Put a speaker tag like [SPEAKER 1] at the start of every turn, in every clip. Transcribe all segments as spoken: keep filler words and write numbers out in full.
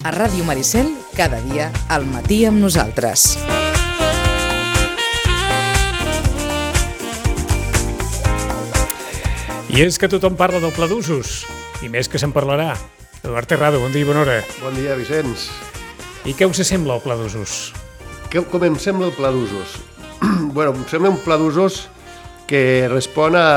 [SPEAKER 1] A Ràdio Maricel, cada dia, al matí amb nosaltres.
[SPEAKER 2] I és que tothom parla del pla d'usos, i més que se'n parlarà. Eduard Terrado, bon dia i bona hora.
[SPEAKER 3] Bon dia, Vicenç.
[SPEAKER 2] I què us sembla el pla d'usos?
[SPEAKER 3] Que, com em sembla el pla d'usos? Bueno, em sembla un pla d'usos que respon a,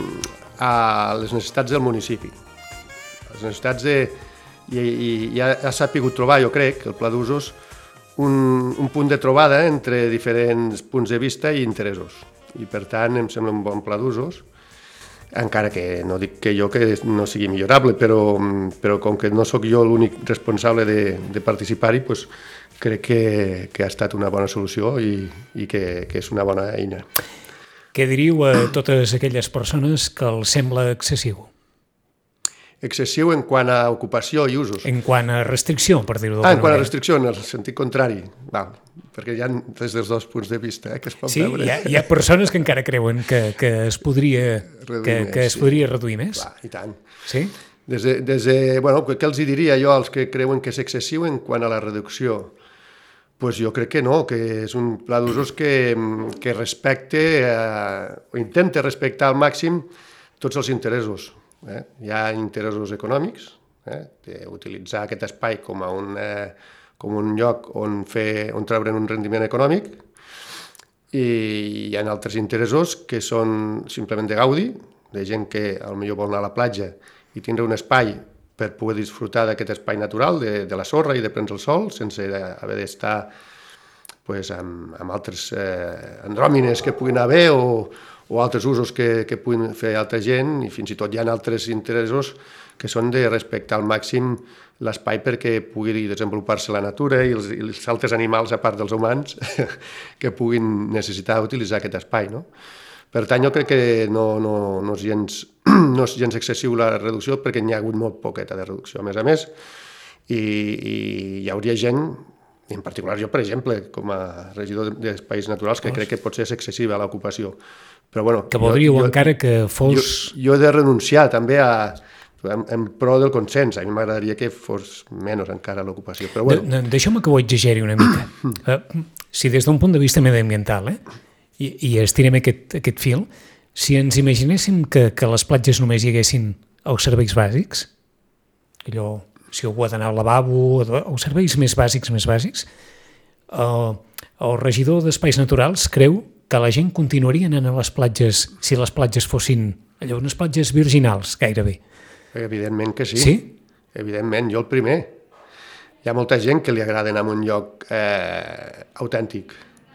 [SPEAKER 3] a les necessitats del municipi. Les necessitats de... I, i ja, ja s'ha pogut trobar, jo crec, el pla d'usos, un, un punt de trobada entre diferents punts de vista i interessos. I, per tant, em sembla un bon pla d'usos, encara que no dic que jo que no sigui millorable, però, però com que no sóc jo l'únic responsable de, de participar-hi, doncs crec que, que ha estat una bona solució i, i que, que és una bona eina.
[SPEAKER 2] Què diríeu a totes aquelles persones que els sembla excessiu?
[SPEAKER 3] Excessiu en quant a ocupació i usos.
[SPEAKER 2] En quant a restricció, per dir-ho d'alguna
[SPEAKER 3] Ah, en quant a
[SPEAKER 2] manera.
[SPEAKER 3] restricció, en el sentit contrari. Val, perquè hi ha des dels dos punts de vista eh, que es pot
[SPEAKER 2] Sí,
[SPEAKER 3] veure.
[SPEAKER 2] hi ha, hi ha persones que encara creuen que, que es podria
[SPEAKER 3] Reduir
[SPEAKER 2] que,
[SPEAKER 3] més,
[SPEAKER 2] que es
[SPEAKER 3] sí.
[SPEAKER 2] podria reduir més.
[SPEAKER 3] Clar, i tant.
[SPEAKER 2] Sí?
[SPEAKER 3] Des de, des de, bueno, què els hi diria jo als que creuen que és excessiu en quant a la reducció? Pues jo crec que no, que és un pla d'usos que, que respecte, eh, o intenta respectar al màxim tots els interessos. Eh? Hi ha interessos econòmics, eh? d'utilitzar aquest espai com a un, eh, com un lloc on, fer, on treure'n un rendiment econòmic, i hi ha altres interessos que són simplement de gaudi, de gent que potser vol anar a la platja i tindre un espai per poder disfrutar d'aquest espai natural, de, de la sorra i de prendre el sol, sense haver d'estar pues, amb, amb altres eh, andròmines que puguin haver o, o altres usos que, que puguin fer altra gent, i fins i tot hi ha altres interessos que són de respectar al màxim l'espai perquè pugui desenvolupar-se la natura i els, i els altres animals, a part dels humans, que puguin necessitar utilitzar aquest espai, no? Per tant, jo crec que no, no, no, és gens, no és gens excessiu la reducció, perquè n'hi ha hagut molt poqueta de reducció, a més a més, i, i hi hauria gent, en particular jo, per exemple, com a regidor d'espais naturals, que crec que potser és excessiva l'ocupació. Però, bueno,
[SPEAKER 2] Que voldríeu
[SPEAKER 3] jo, jo,
[SPEAKER 2] encara que fos...
[SPEAKER 3] Jo, jo he de renunciar també a... En, en pro del consens. A mi m'agradaria que fos menys encara l'ocupació. Però, bueno.
[SPEAKER 2] De, de, Deixeu-me que ho exageri una mica. Uh, si des d'un punt de vista mediambiental, eh, i, i estirem aquest, aquest fil, si ens imaginéssim que, que a les platges només hi haguessin els serveis bàsics, allò, si algú ha d'anar al lavabo, els serveis més bàsics, més bàsics, uh, el regidor d'Espais Naturals creu que la gent continuaria anant a les platges si les platges fossin allò, unes platges virginals, gairebé.
[SPEAKER 3] Evidentment que sí.
[SPEAKER 2] Sí?
[SPEAKER 3] Evidentment, jo el primer. Hi ha molta gent que li agrada anar a un lloc eh, autèntic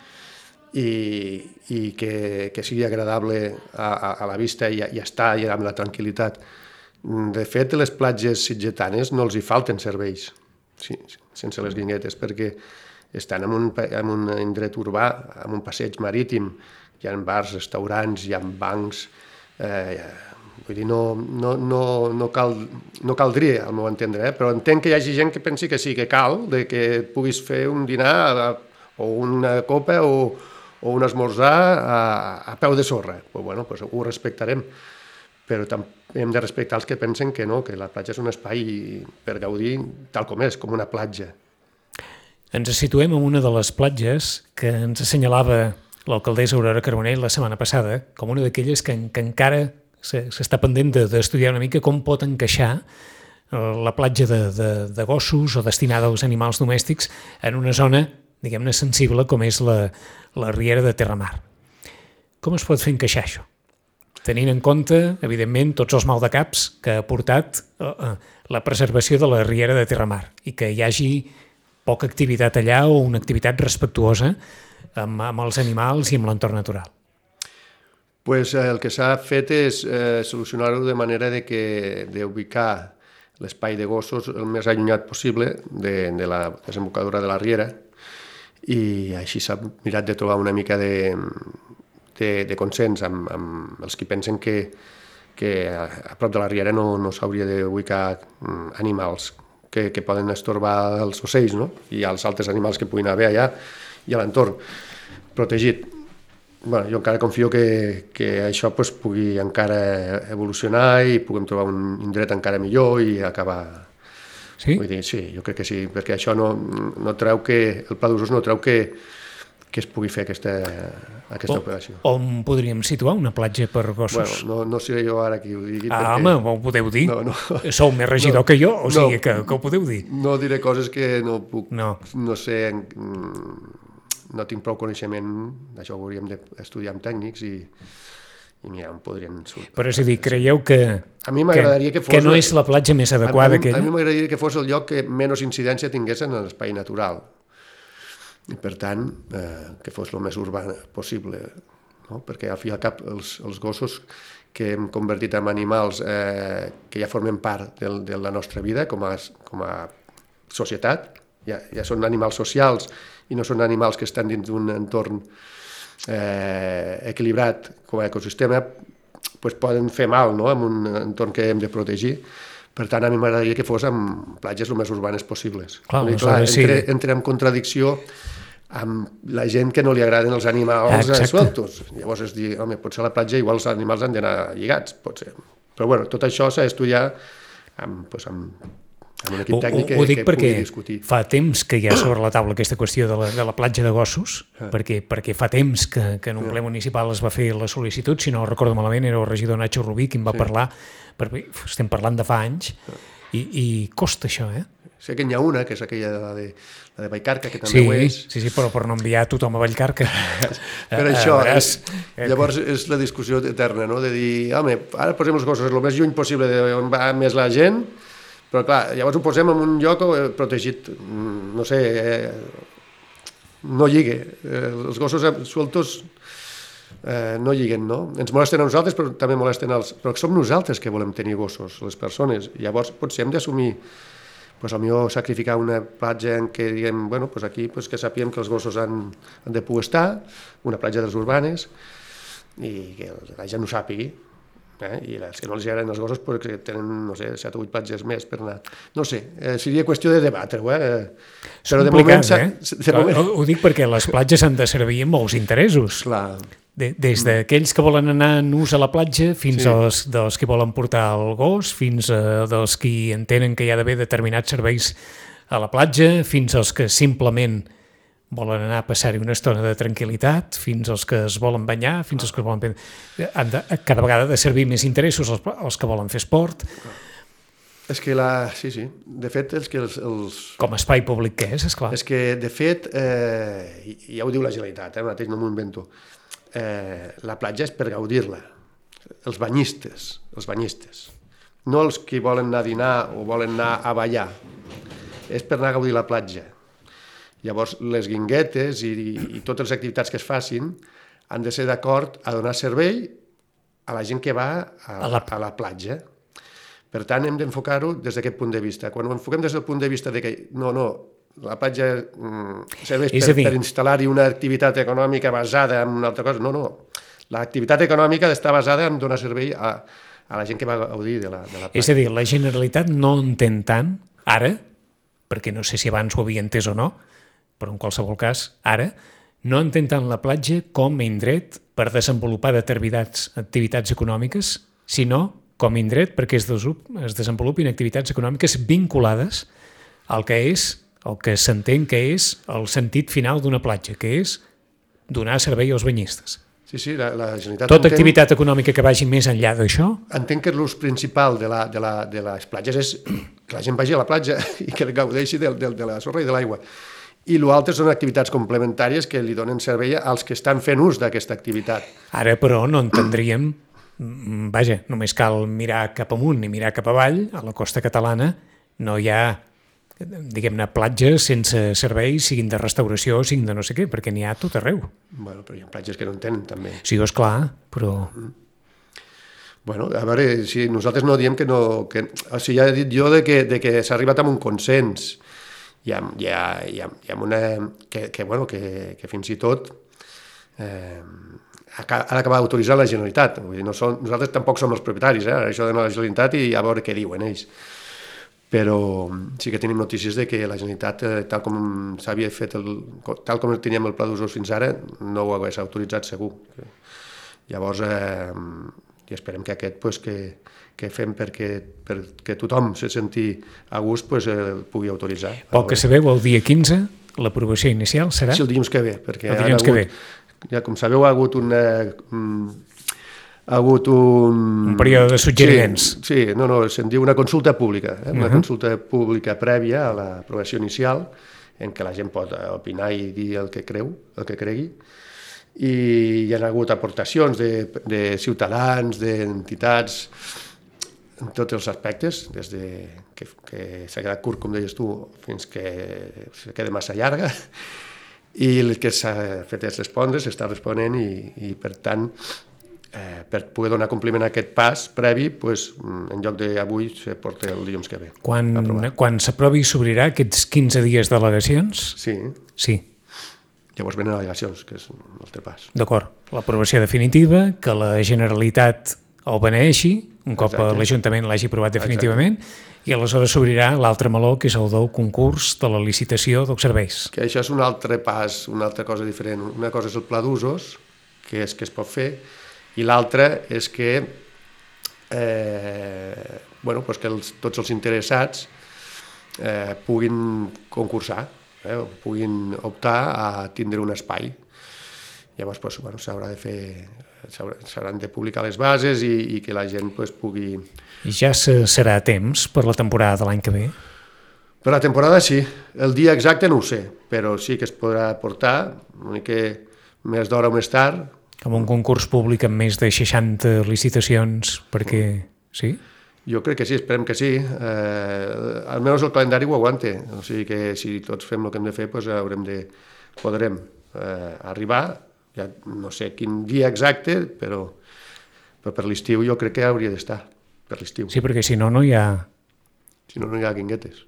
[SPEAKER 3] i, i que, que sigui agradable a, a, a la vista i, i estar i amb la tranquil·litat. De fet, les platges sitgetanes no els hi falten serveis, sí, sense les guinguetes, perquè estan en un, en un indret urbà, en un passeig marítim, hi ha bars, restaurants, hi ha bancs... Eh, Vull dir, no, no, no, no, cal, no caldria, al meu entendre, eh? Però entenc que hi hagi gent que pensi que sí, que cal, de que puguis fer un dinar o una copa o, o un esmorzar a, a peu de sorra. Pues, bueno, pues ho respectarem, però hem de respectar els que pensen que no, que la platja és un espai per gaudir tal com és, com una platja.
[SPEAKER 2] Ens situem en una de les platges que ens assenyalava l'alcaldessa Aurora Carbonell la setmana passada, com una d'aquelles que, que encara s'està pendent d'estudiar una mica com pot encaixar la platja de, de, de gossos o destinada als animals domèstics en una zona, diguem-ne, sensible com és la, la Riera de Terramar. Com es pot fer encaixar això? Tenint en compte, evidentment, tots els maldecaps que ha portat la preservació de la Riera de Terramar i que hi hagi poca activitat allà o una activitat respectuosa amb, amb els animals i amb l'entorn natural.
[SPEAKER 3] Pues el que s'ha fet és eh, solucionar-ho de manera de que d'ubicar l'espai de gossos el més allunyat possible de, de la desembocadura de la Riera, i així s'ha mirat de trobar una mica de, de, de consens amb, amb els que pensen que, que a, a prop de la Riera no, no s'hauria d'ubicar animals que, que poden estorbar els ocells, no? I els altres animals que puguin haver allà i a l'entorn protegit. Bueno, jo encara confio que, que això pues, pugui encara evolucionar i puguem trobar un indret encara millor i acabar
[SPEAKER 2] Sí?
[SPEAKER 3] Vull dir, sí, jo crec que sí, perquè això no, no treu que, el pla d'usos no treu que, que es pugui fer aquesta, aquesta
[SPEAKER 2] o,
[SPEAKER 3] operació.
[SPEAKER 2] On podríem situar una platja per gossos?
[SPEAKER 3] Bueno, no, no seré jo ara qui ho digui.
[SPEAKER 2] Ah,
[SPEAKER 3] perquè...
[SPEAKER 2] home, ho podeu dir.
[SPEAKER 3] No, no.
[SPEAKER 2] Sou més regidor
[SPEAKER 3] no,
[SPEAKER 2] que jo, o sigui
[SPEAKER 3] no,
[SPEAKER 2] que, que ho podeu dir.
[SPEAKER 3] No diré coses que no puc...
[SPEAKER 2] No.
[SPEAKER 3] No sé... No tinc prou coneixement, això ho hauríem d'estudiar amb tècnics i, i mira, on podrien sortir.
[SPEAKER 2] Però és a dir, creieu que,
[SPEAKER 3] a mi m'agradaria que, fos
[SPEAKER 2] que no és la platja més adequada
[SPEAKER 3] a,
[SPEAKER 2] aquella?
[SPEAKER 3] A mi m'agradaria que fos el lloc que menys incidència tingués en l'espai natural. I per tant, eh, que fos el més urbà possible, no? Perquè al fi i al cap els, els gossos que hem convertit en animals eh, que ja formen part de, de la nostra vida com a, com a societat, ja, ja són animals socials i no són animals que estan dins d'un entorn eh, equilibrat com a ecosistema, pues poden fer mal, no?, en un entorn que hem de protegir. Per tant, a mi m'agradaria que fos amb platges el més urbanes possibles.
[SPEAKER 2] Clar,
[SPEAKER 3] I, clar,
[SPEAKER 2] sí.
[SPEAKER 3] entre, entre en contradicció amb la gent que no li agraden els animals ah, sueltos. Llavors es diu, home, potser a la platja igual els animals han d'anar lligats, potser. Però bueno, tot això s'ha d'estudiar amb, pues, amb, amb un equip tècnic que,
[SPEAKER 2] ho dic
[SPEAKER 3] que
[SPEAKER 2] perquè
[SPEAKER 3] pugui discutir.
[SPEAKER 2] Fa temps que hi ha sobre la taula aquesta qüestió de la, de la platja de gossos, ah. perquè, perquè fa temps que, que en un ple municipal es va fer la sol·licitud, si no recordo malament era el regidor Nacho Rubí qui en va sí. parlar, perquè estem parlant de fa anys, ah. i, i costa això, eh?
[SPEAKER 3] Sé que n'hi ha una, que és aquella de la de, la de Vallcarca, que també
[SPEAKER 2] sí,
[SPEAKER 3] ho és.
[SPEAKER 2] Sí, sí, però per no enviar tothom a Vallcarca.
[SPEAKER 3] Per això, veuràs, és, llavors és la discussió eterna, no?, de dir, home, ara posem els gossos el més lluny possible d'on va més la gent, però clar, llavors ho posem en un lloc protegit, no sé, eh, no lligue. Eh, els gossos sueltos eh, no lliguen, no? Ens molesten a nosaltres, però també molesten als... Però som nosaltres que volem tenir gossos, les persones. Llavors potser hem d'assumir pues, potser sacrificar una platja en què diguem, bueno, pues aquí pues, que sapiem que els gossos han, han de poder estar, una platja de les urbanes, i que la gent ho sàpigui. Eh? I els que no els agraden els gossos perquè tenen, no sé, set o vuit platges més per anar. No sé, eh, seria qüestió de debatre-ho, eh?
[SPEAKER 2] Però de moment... Eh? De moment... Ho, ho dic perquè les platges han de servir amb molts interessos.
[SPEAKER 3] Clar.
[SPEAKER 2] De, des d'aquells que volen anar en ús a la platja fins sí. als dels que volen portar el gos, fins a dels que entenen que hi ha d'haver determinats serveis a la platja, fins als que simplement volen anar a passar-hi una estona de tranquil·litat, fins als que es volen banyar, fins als que es volen... Han de, cada vegada de servir més interessos els, els que volen fer esport.
[SPEAKER 3] És que la... Sí, sí. De fet, és que els... els...
[SPEAKER 2] Com a espai públic que és, esclar.
[SPEAKER 3] És que, de fet, eh, ja ho diu la Generalitat, eh, mateix no m'ho invento, eh, la platja és per gaudir-la. Els banyistes, els banyistes. No els que volen anar a dinar o volen anar a ballar. És per anar a gaudir la platja. Llavors, les guinguetes i, i totes les activitats que es facin han de ser d'acord a donar servei a la gent que va a, a, la... a la platja. Per tant, hem d'enfocar-ho des d'aquest punt de vista. Quan ho enfoquem des del punt de vista de que no, no, la platja mm, serveix per, dir... per instal·lar-hi una activitat econòmica basada en una altra cosa, no, no. L'activitat econòmica està basada en donar servei a, a la gent que va gaudir de la, de la platja.
[SPEAKER 2] És a dir, la Generalitat no entén tant, ara, perquè no sé si abans ho havia entès o no, però en qualsevol cas, ara, no entén tant la platja com a indret per desenvolupar determinades activitats econòmiques, sinó com a indret perquè es, es desenvolupin activitats econòmiques vinculades al que és, el que s'entén que és el sentit final d'una platja, que és donar servei als banyistes.
[SPEAKER 3] Sí, sí, la, la Generalitat...
[SPEAKER 2] Tota
[SPEAKER 3] entén,
[SPEAKER 2] activitat econòmica que vagi més enllà d'això...
[SPEAKER 3] Entenc que l'ús principal de, la, de, la, de les platges és que la gent vagi a la platja i que gaudeixi de, de, de la sorra i de l'aigua. I l'altre són activitats complementàries que li donen servei als que estan fent ús d'aquesta activitat.
[SPEAKER 2] Ara, però, no entendríem... Vaja, només cal mirar cap amunt i mirar cap avall, a la costa catalana no hi ha, diguem-ne, platges sense serveis, siguin de restauració, siguin de no sé què, perquè n'hi ha a tot arreu.
[SPEAKER 3] Bueno, però hi ha platges que no en tenen, també.
[SPEAKER 2] Sí, és clar, però...
[SPEAKER 3] Bueno, a veure, si nosaltres no diem que no... Que, o sigui, ja he dit jo de que, de que s'ha arribat a un consens. Hi ha, hi ha, hi ha, hi ha una... Que, que, bueno, que, que fins i tot... Eh, ha d'acabar d'autoritzar la Generalitat. Vull dir, no som, nosaltres tampoc som els propietaris, eh? Això de la Generalitat i a veure què diuen ells. Però sí que tenim notícies de que la Generalitat, tal com s'havia fet, el, tal com teníem el pla d'usos fins ara, no ho hagués autoritzat segur. Llavors, eh, i esperem que aquest, pues, que, que fem perquè, perquè tothom se senti a gust, pues, el pugui autoritzar.
[SPEAKER 2] Pel que sabeu, el dia quinze, l'aprovació inicial serà?
[SPEAKER 3] Sí, el dilluns que ve. Perquè
[SPEAKER 2] el dilluns
[SPEAKER 3] hagut,
[SPEAKER 2] que ve.
[SPEAKER 3] Ja, com sabeu, ha hagut una... ha hagut un...
[SPEAKER 2] Un període de suggeriments.
[SPEAKER 3] Sí, sí no, no, se'n diu una consulta pública, eh? una uh -huh. consulta pública prèvia a l'aprovació inicial, en què la gent pot opinar i dir el que creu, el que cregui, i hi ha hagut aportacions de, de ciutadans, d'entitats, en tots els aspectes, des de que, que s'ha quedat curt, com deies tu, fins que se queda massa llarga, i el que s'ha fet és respondre, s'està responent, i, i per tant, eh, per poder donar compliment a aquest pas previ, pues, en lloc d'avui se porta el dilluns que ve.
[SPEAKER 2] Quan, quan s'aprovi s'obrirà aquests quinze dies d'al·legacions?
[SPEAKER 3] Sí.
[SPEAKER 2] Sí.
[SPEAKER 3] Llavors venen al·legacions, que és un altre pas.
[SPEAKER 2] D'acord. L'aprovació definitiva, que la Generalitat el beneeixi, un cop
[SPEAKER 3] Exacte.
[SPEAKER 2] l'Ajuntament l'hagi aprovat definitivament, exacte. I aleshores s'obrirà l'altre meló, que és el del concurs de la licitació dels serveis.
[SPEAKER 3] Que això és un altre pas, una altra cosa diferent. Una cosa és el pla d'usos, que és que es pot fer, i l'altra és que, eh, bueno, pues que els, tots els interessats eh, puguin concursar, eh, puguin optar a tindre un espai. Llavors, pues, bueno, s'haurà de fer, s'hauran de publicar les bases i, i que la gent pues, pugui...
[SPEAKER 2] I ja serà a temps per la temporada de l'any que ve?
[SPEAKER 3] Per la temporada sí. El dia exacte no ho sé, però sí que es podrà portar, una mica més d'hora o més tard.
[SPEAKER 2] Amb un concurs públic amb més de seixanta licitacions, perquè... Sí?
[SPEAKER 3] Jo crec que sí, esperem que sí. Eh, almenys el calendari ho aguante. O sigui que si tots fem el que hem de fer, doncs haurem de, podrem eh, arribar, ja no sé quin dia exacte, però, però per l'estiu jo crec que hauria d'estar, per l'estiu.
[SPEAKER 2] Sí, perquè si no, no hi ha...
[SPEAKER 3] Si no, no hi ha guinguetes.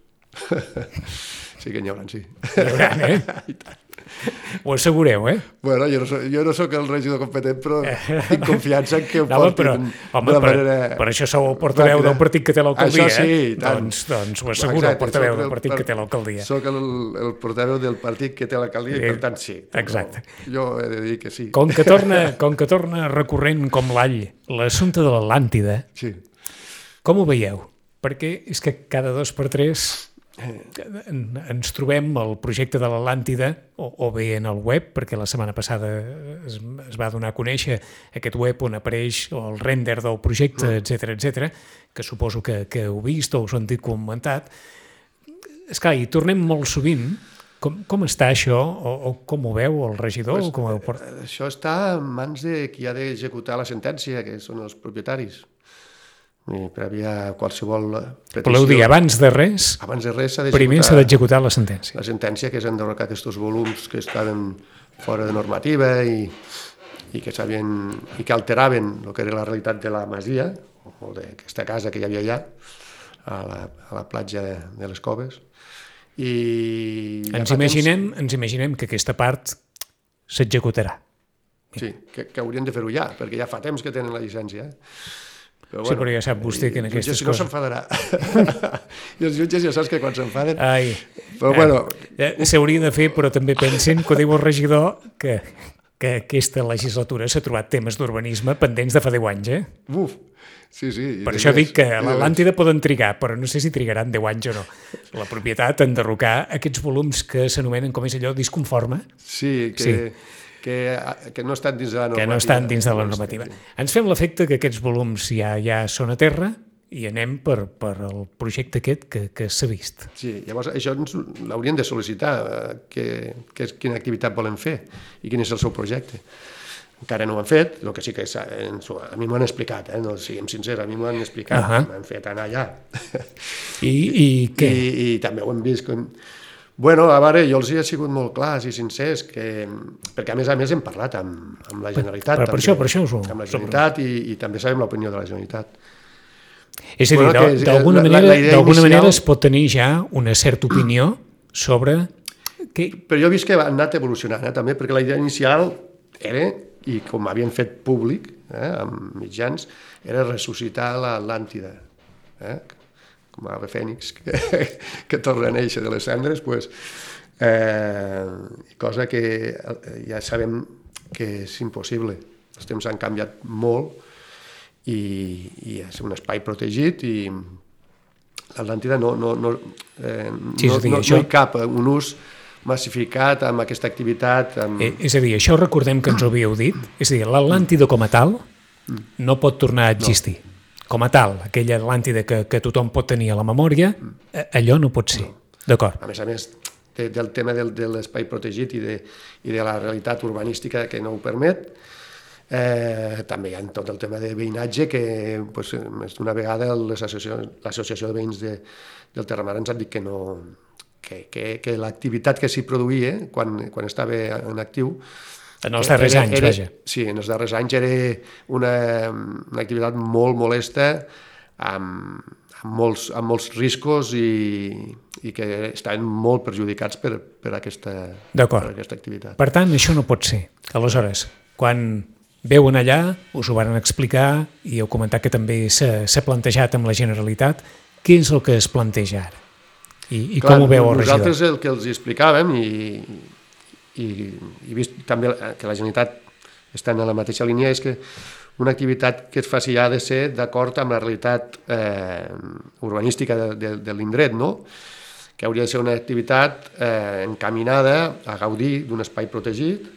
[SPEAKER 3] Sí que n'hi haurà, sí.
[SPEAKER 2] Hi haurà, eh?
[SPEAKER 3] I tant.
[SPEAKER 2] Ho assegureu, eh?
[SPEAKER 3] Bueno, jo no soc, jo no soc el regidor competent, però tinc confiança en que ho
[SPEAKER 2] no,
[SPEAKER 3] portin
[SPEAKER 2] però, home,
[SPEAKER 3] de
[SPEAKER 2] per,
[SPEAKER 3] manera...
[SPEAKER 2] Per això sou el portaveu del partit que té l'alcaldia,
[SPEAKER 3] això sí,
[SPEAKER 2] eh?
[SPEAKER 3] i tant.
[SPEAKER 2] Doncs, doncs ho asseguro, el portaveu del partit que té l'alcaldia.
[SPEAKER 3] Soc el, el portaveu del partit que té l'alcaldia, i per tant sí.
[SPEAKER 2] Exacte.
[SPEAKER 3] Jo he de dir que sí.
[SPEAKER 2] Com que torna, com que torna recurrent com l'all l'assumpte de l'Atlàntida,
[SPEAKER 3] sí.
[SPEAKER 2] Com ho veieu? Perquè és que cada dos per tres ens trobem el projecte de l'Atlàntida o, o bé en el web, perquè la setmana passada es, es va donar a conèixer aquest web on apareix el render del projecte, etcètera, etcètera, que suposo que, que heu vist o us ho han dit comentat. Esclar, i tornem molt sovint. Com, com està això? O, o com ho veu el regidor?
[SPEAKER 3] Pues,
[SPEAKER 2] com ho veu?
[SPEAKER 3] Això està en mans de qui ha d'executar la sentència, que són els propietaris. I prèvia qualsevol petició...
[SPEAKER 2] Voleu dir, abans de res,
[SPEAKER 3] abans de res
[SPEAKER 2] primer s'ha d'executar la sentència.
[SPEAKER 3] La sentència, que és enderrocar aquests volums que estaven fora de normativa i, i que sabien, i que alteraven el que era la realitat de la masia, o d'aquesta casa que hi havia allà, a la, a la platja de, de les Coves. I
[SPEAKER 2] ens, imaginem, temps... ens imaginem que aquesta part s'executarà.
[SPEAKER 3] Sí, que, que haurien de fer-ho ja, perquè ja fa temps que tenen la llicència, eh? Però,
[SPEAKER 2] sí, bueno, però ja sap vostè que en aquestes
[SPEAKER 3] coses...
[SPEAKER 2] coses...
[SPEAKER 3] No s'enfadarà. I els jutges ja saps que quan s'enfaden...
[SPEAKER 2] Ai,
[SPEAKER 3] però bueno...
[SPEAKER 2] Eh, S'hauria de fer, però també pensen, que ho diu el regidor, que, que aquesta legislatura s'ha trobat temes d'urbanisme pendents de fa deu anys, eh?
[SPEAKER 3] Uf, sí, sí.
[SPEAKER 2] Per això dic que a l'Atlàntida poden trigar, però no sé si trigaran deu anys o no. La propietat enderrocar aquests volums que s'anomenen, com és allò, disconforme.
[SPEAKER 3] Sí, que... Sí. Que, que no estan dins de la normativa.
[SPEAKER 2] Que no estan dins de la normativa. Ens fem l'efecte que aquests volums ja ja són a terra i anem per, per el projecte aquest que, que s'ha vist.
[SPEAKER 3] Sí, llavors això l'haurien de sol·licitar, que, que, quina activitat volen fer i quin és el seu projecte. Encara no ho han fet, el que sí que a mi m'ho han explicat, eh? No siguem sincers, a mi m'ho han explicat, uh -huh. m'han fet anar allà.
[SPEAKER 2] I, i què?
[SPEAKER 3] I, I també ho hem vist com... Bueno, a veure, jo els hi he sigut molt clars i sincers, que, perquè a més a més hem parlat amb, amb la Generalitat.
[SPEAKER 2] Per, per, per això, per això us ho...
[SPEAKER 3] Amb la Generalitat i, i també sabem l'opinió de la Generalitat.
[SPEAKER 2] És a dir, bueno, d'alguna manera, d'alguna manera es pot tenir ja una certa opinió sobre... Que...
[SPEAKER 3] Però jo he vist que han anat evolucionant, eh, també, perquè la idea inicial era, i com havien fet públic, eh, amb mitjans, era ressuscitar l'Atlàntida, eh, com a ave fènix, que, que torna a néixer de les cendres, pues, eh, cosa que ja sabem que és impossible. Els temps han canviat molt i, i és un espai protegit i l'Atlàntida no, no, no, eh,
[SPEAKER 2] sí,
[SPEAKER 3] no,
[SPEAKER 2] dir,
[SPEAKER 3] no,
[SPEAKER 2] això...
[SPEAKER 3] no hi cap un ús massificat amb aquesta activitat. Amb...
[SPEAKER 2] Eh, és a dir, això recordem que ens ho havíeu dit, és a dir, l'Atlàntida com a tal no pot tornar a existir. No. Com a tal, aquella Atlàntida que, que tothom pot tenir a la memòria, allò no pot ser. No. D'acord.
[SPEAKER 3] A més a més, de, del tema del, de l'espai protegit i de, i de la realitat urbanística que no ho permet, eh, també hi ha tot el tema de veïnatge que pues, més d'una vegada l'Associació de Veïns de, del Terramar ens ha dit que, no, que, que, que l'activitat que s'hi produïa quan, quan estava en actiu
[SPEAKER 2] en els darrers
[SPEAKER 3] era,
[SPEAKER 2] anys,
[SPEAKER 3] era,
[SPEAKER 2] vaja.
[SPEAKER 3] Sí, en els darrers anys era una, una activitat molt molesta amb, amb, molts, amb molts riscos i, i que estaven molt perjudicats per, per, aquesta, per aquesta activitat.
[SPEAKER 2] Per tant, això no pot ser. Aleshores, quan veuen allà, us ho van explicar i heu comentat que també s'ha plantejat amb la Generalitat, què és el que es planteja ara? I, i Clar, com ho veu el regidor?
[SPEAKER 3] Nosaltres el que els explicàvem i, i, i vist també que la Generalitat està en la mateixa línia és que una activitat que es faci ha de ser d'acord amb la realitat eh, urbanística de, de, de l'indret, no? Que hauria de ser una activitat eh, encaminada a gaudir d'un espai protegit,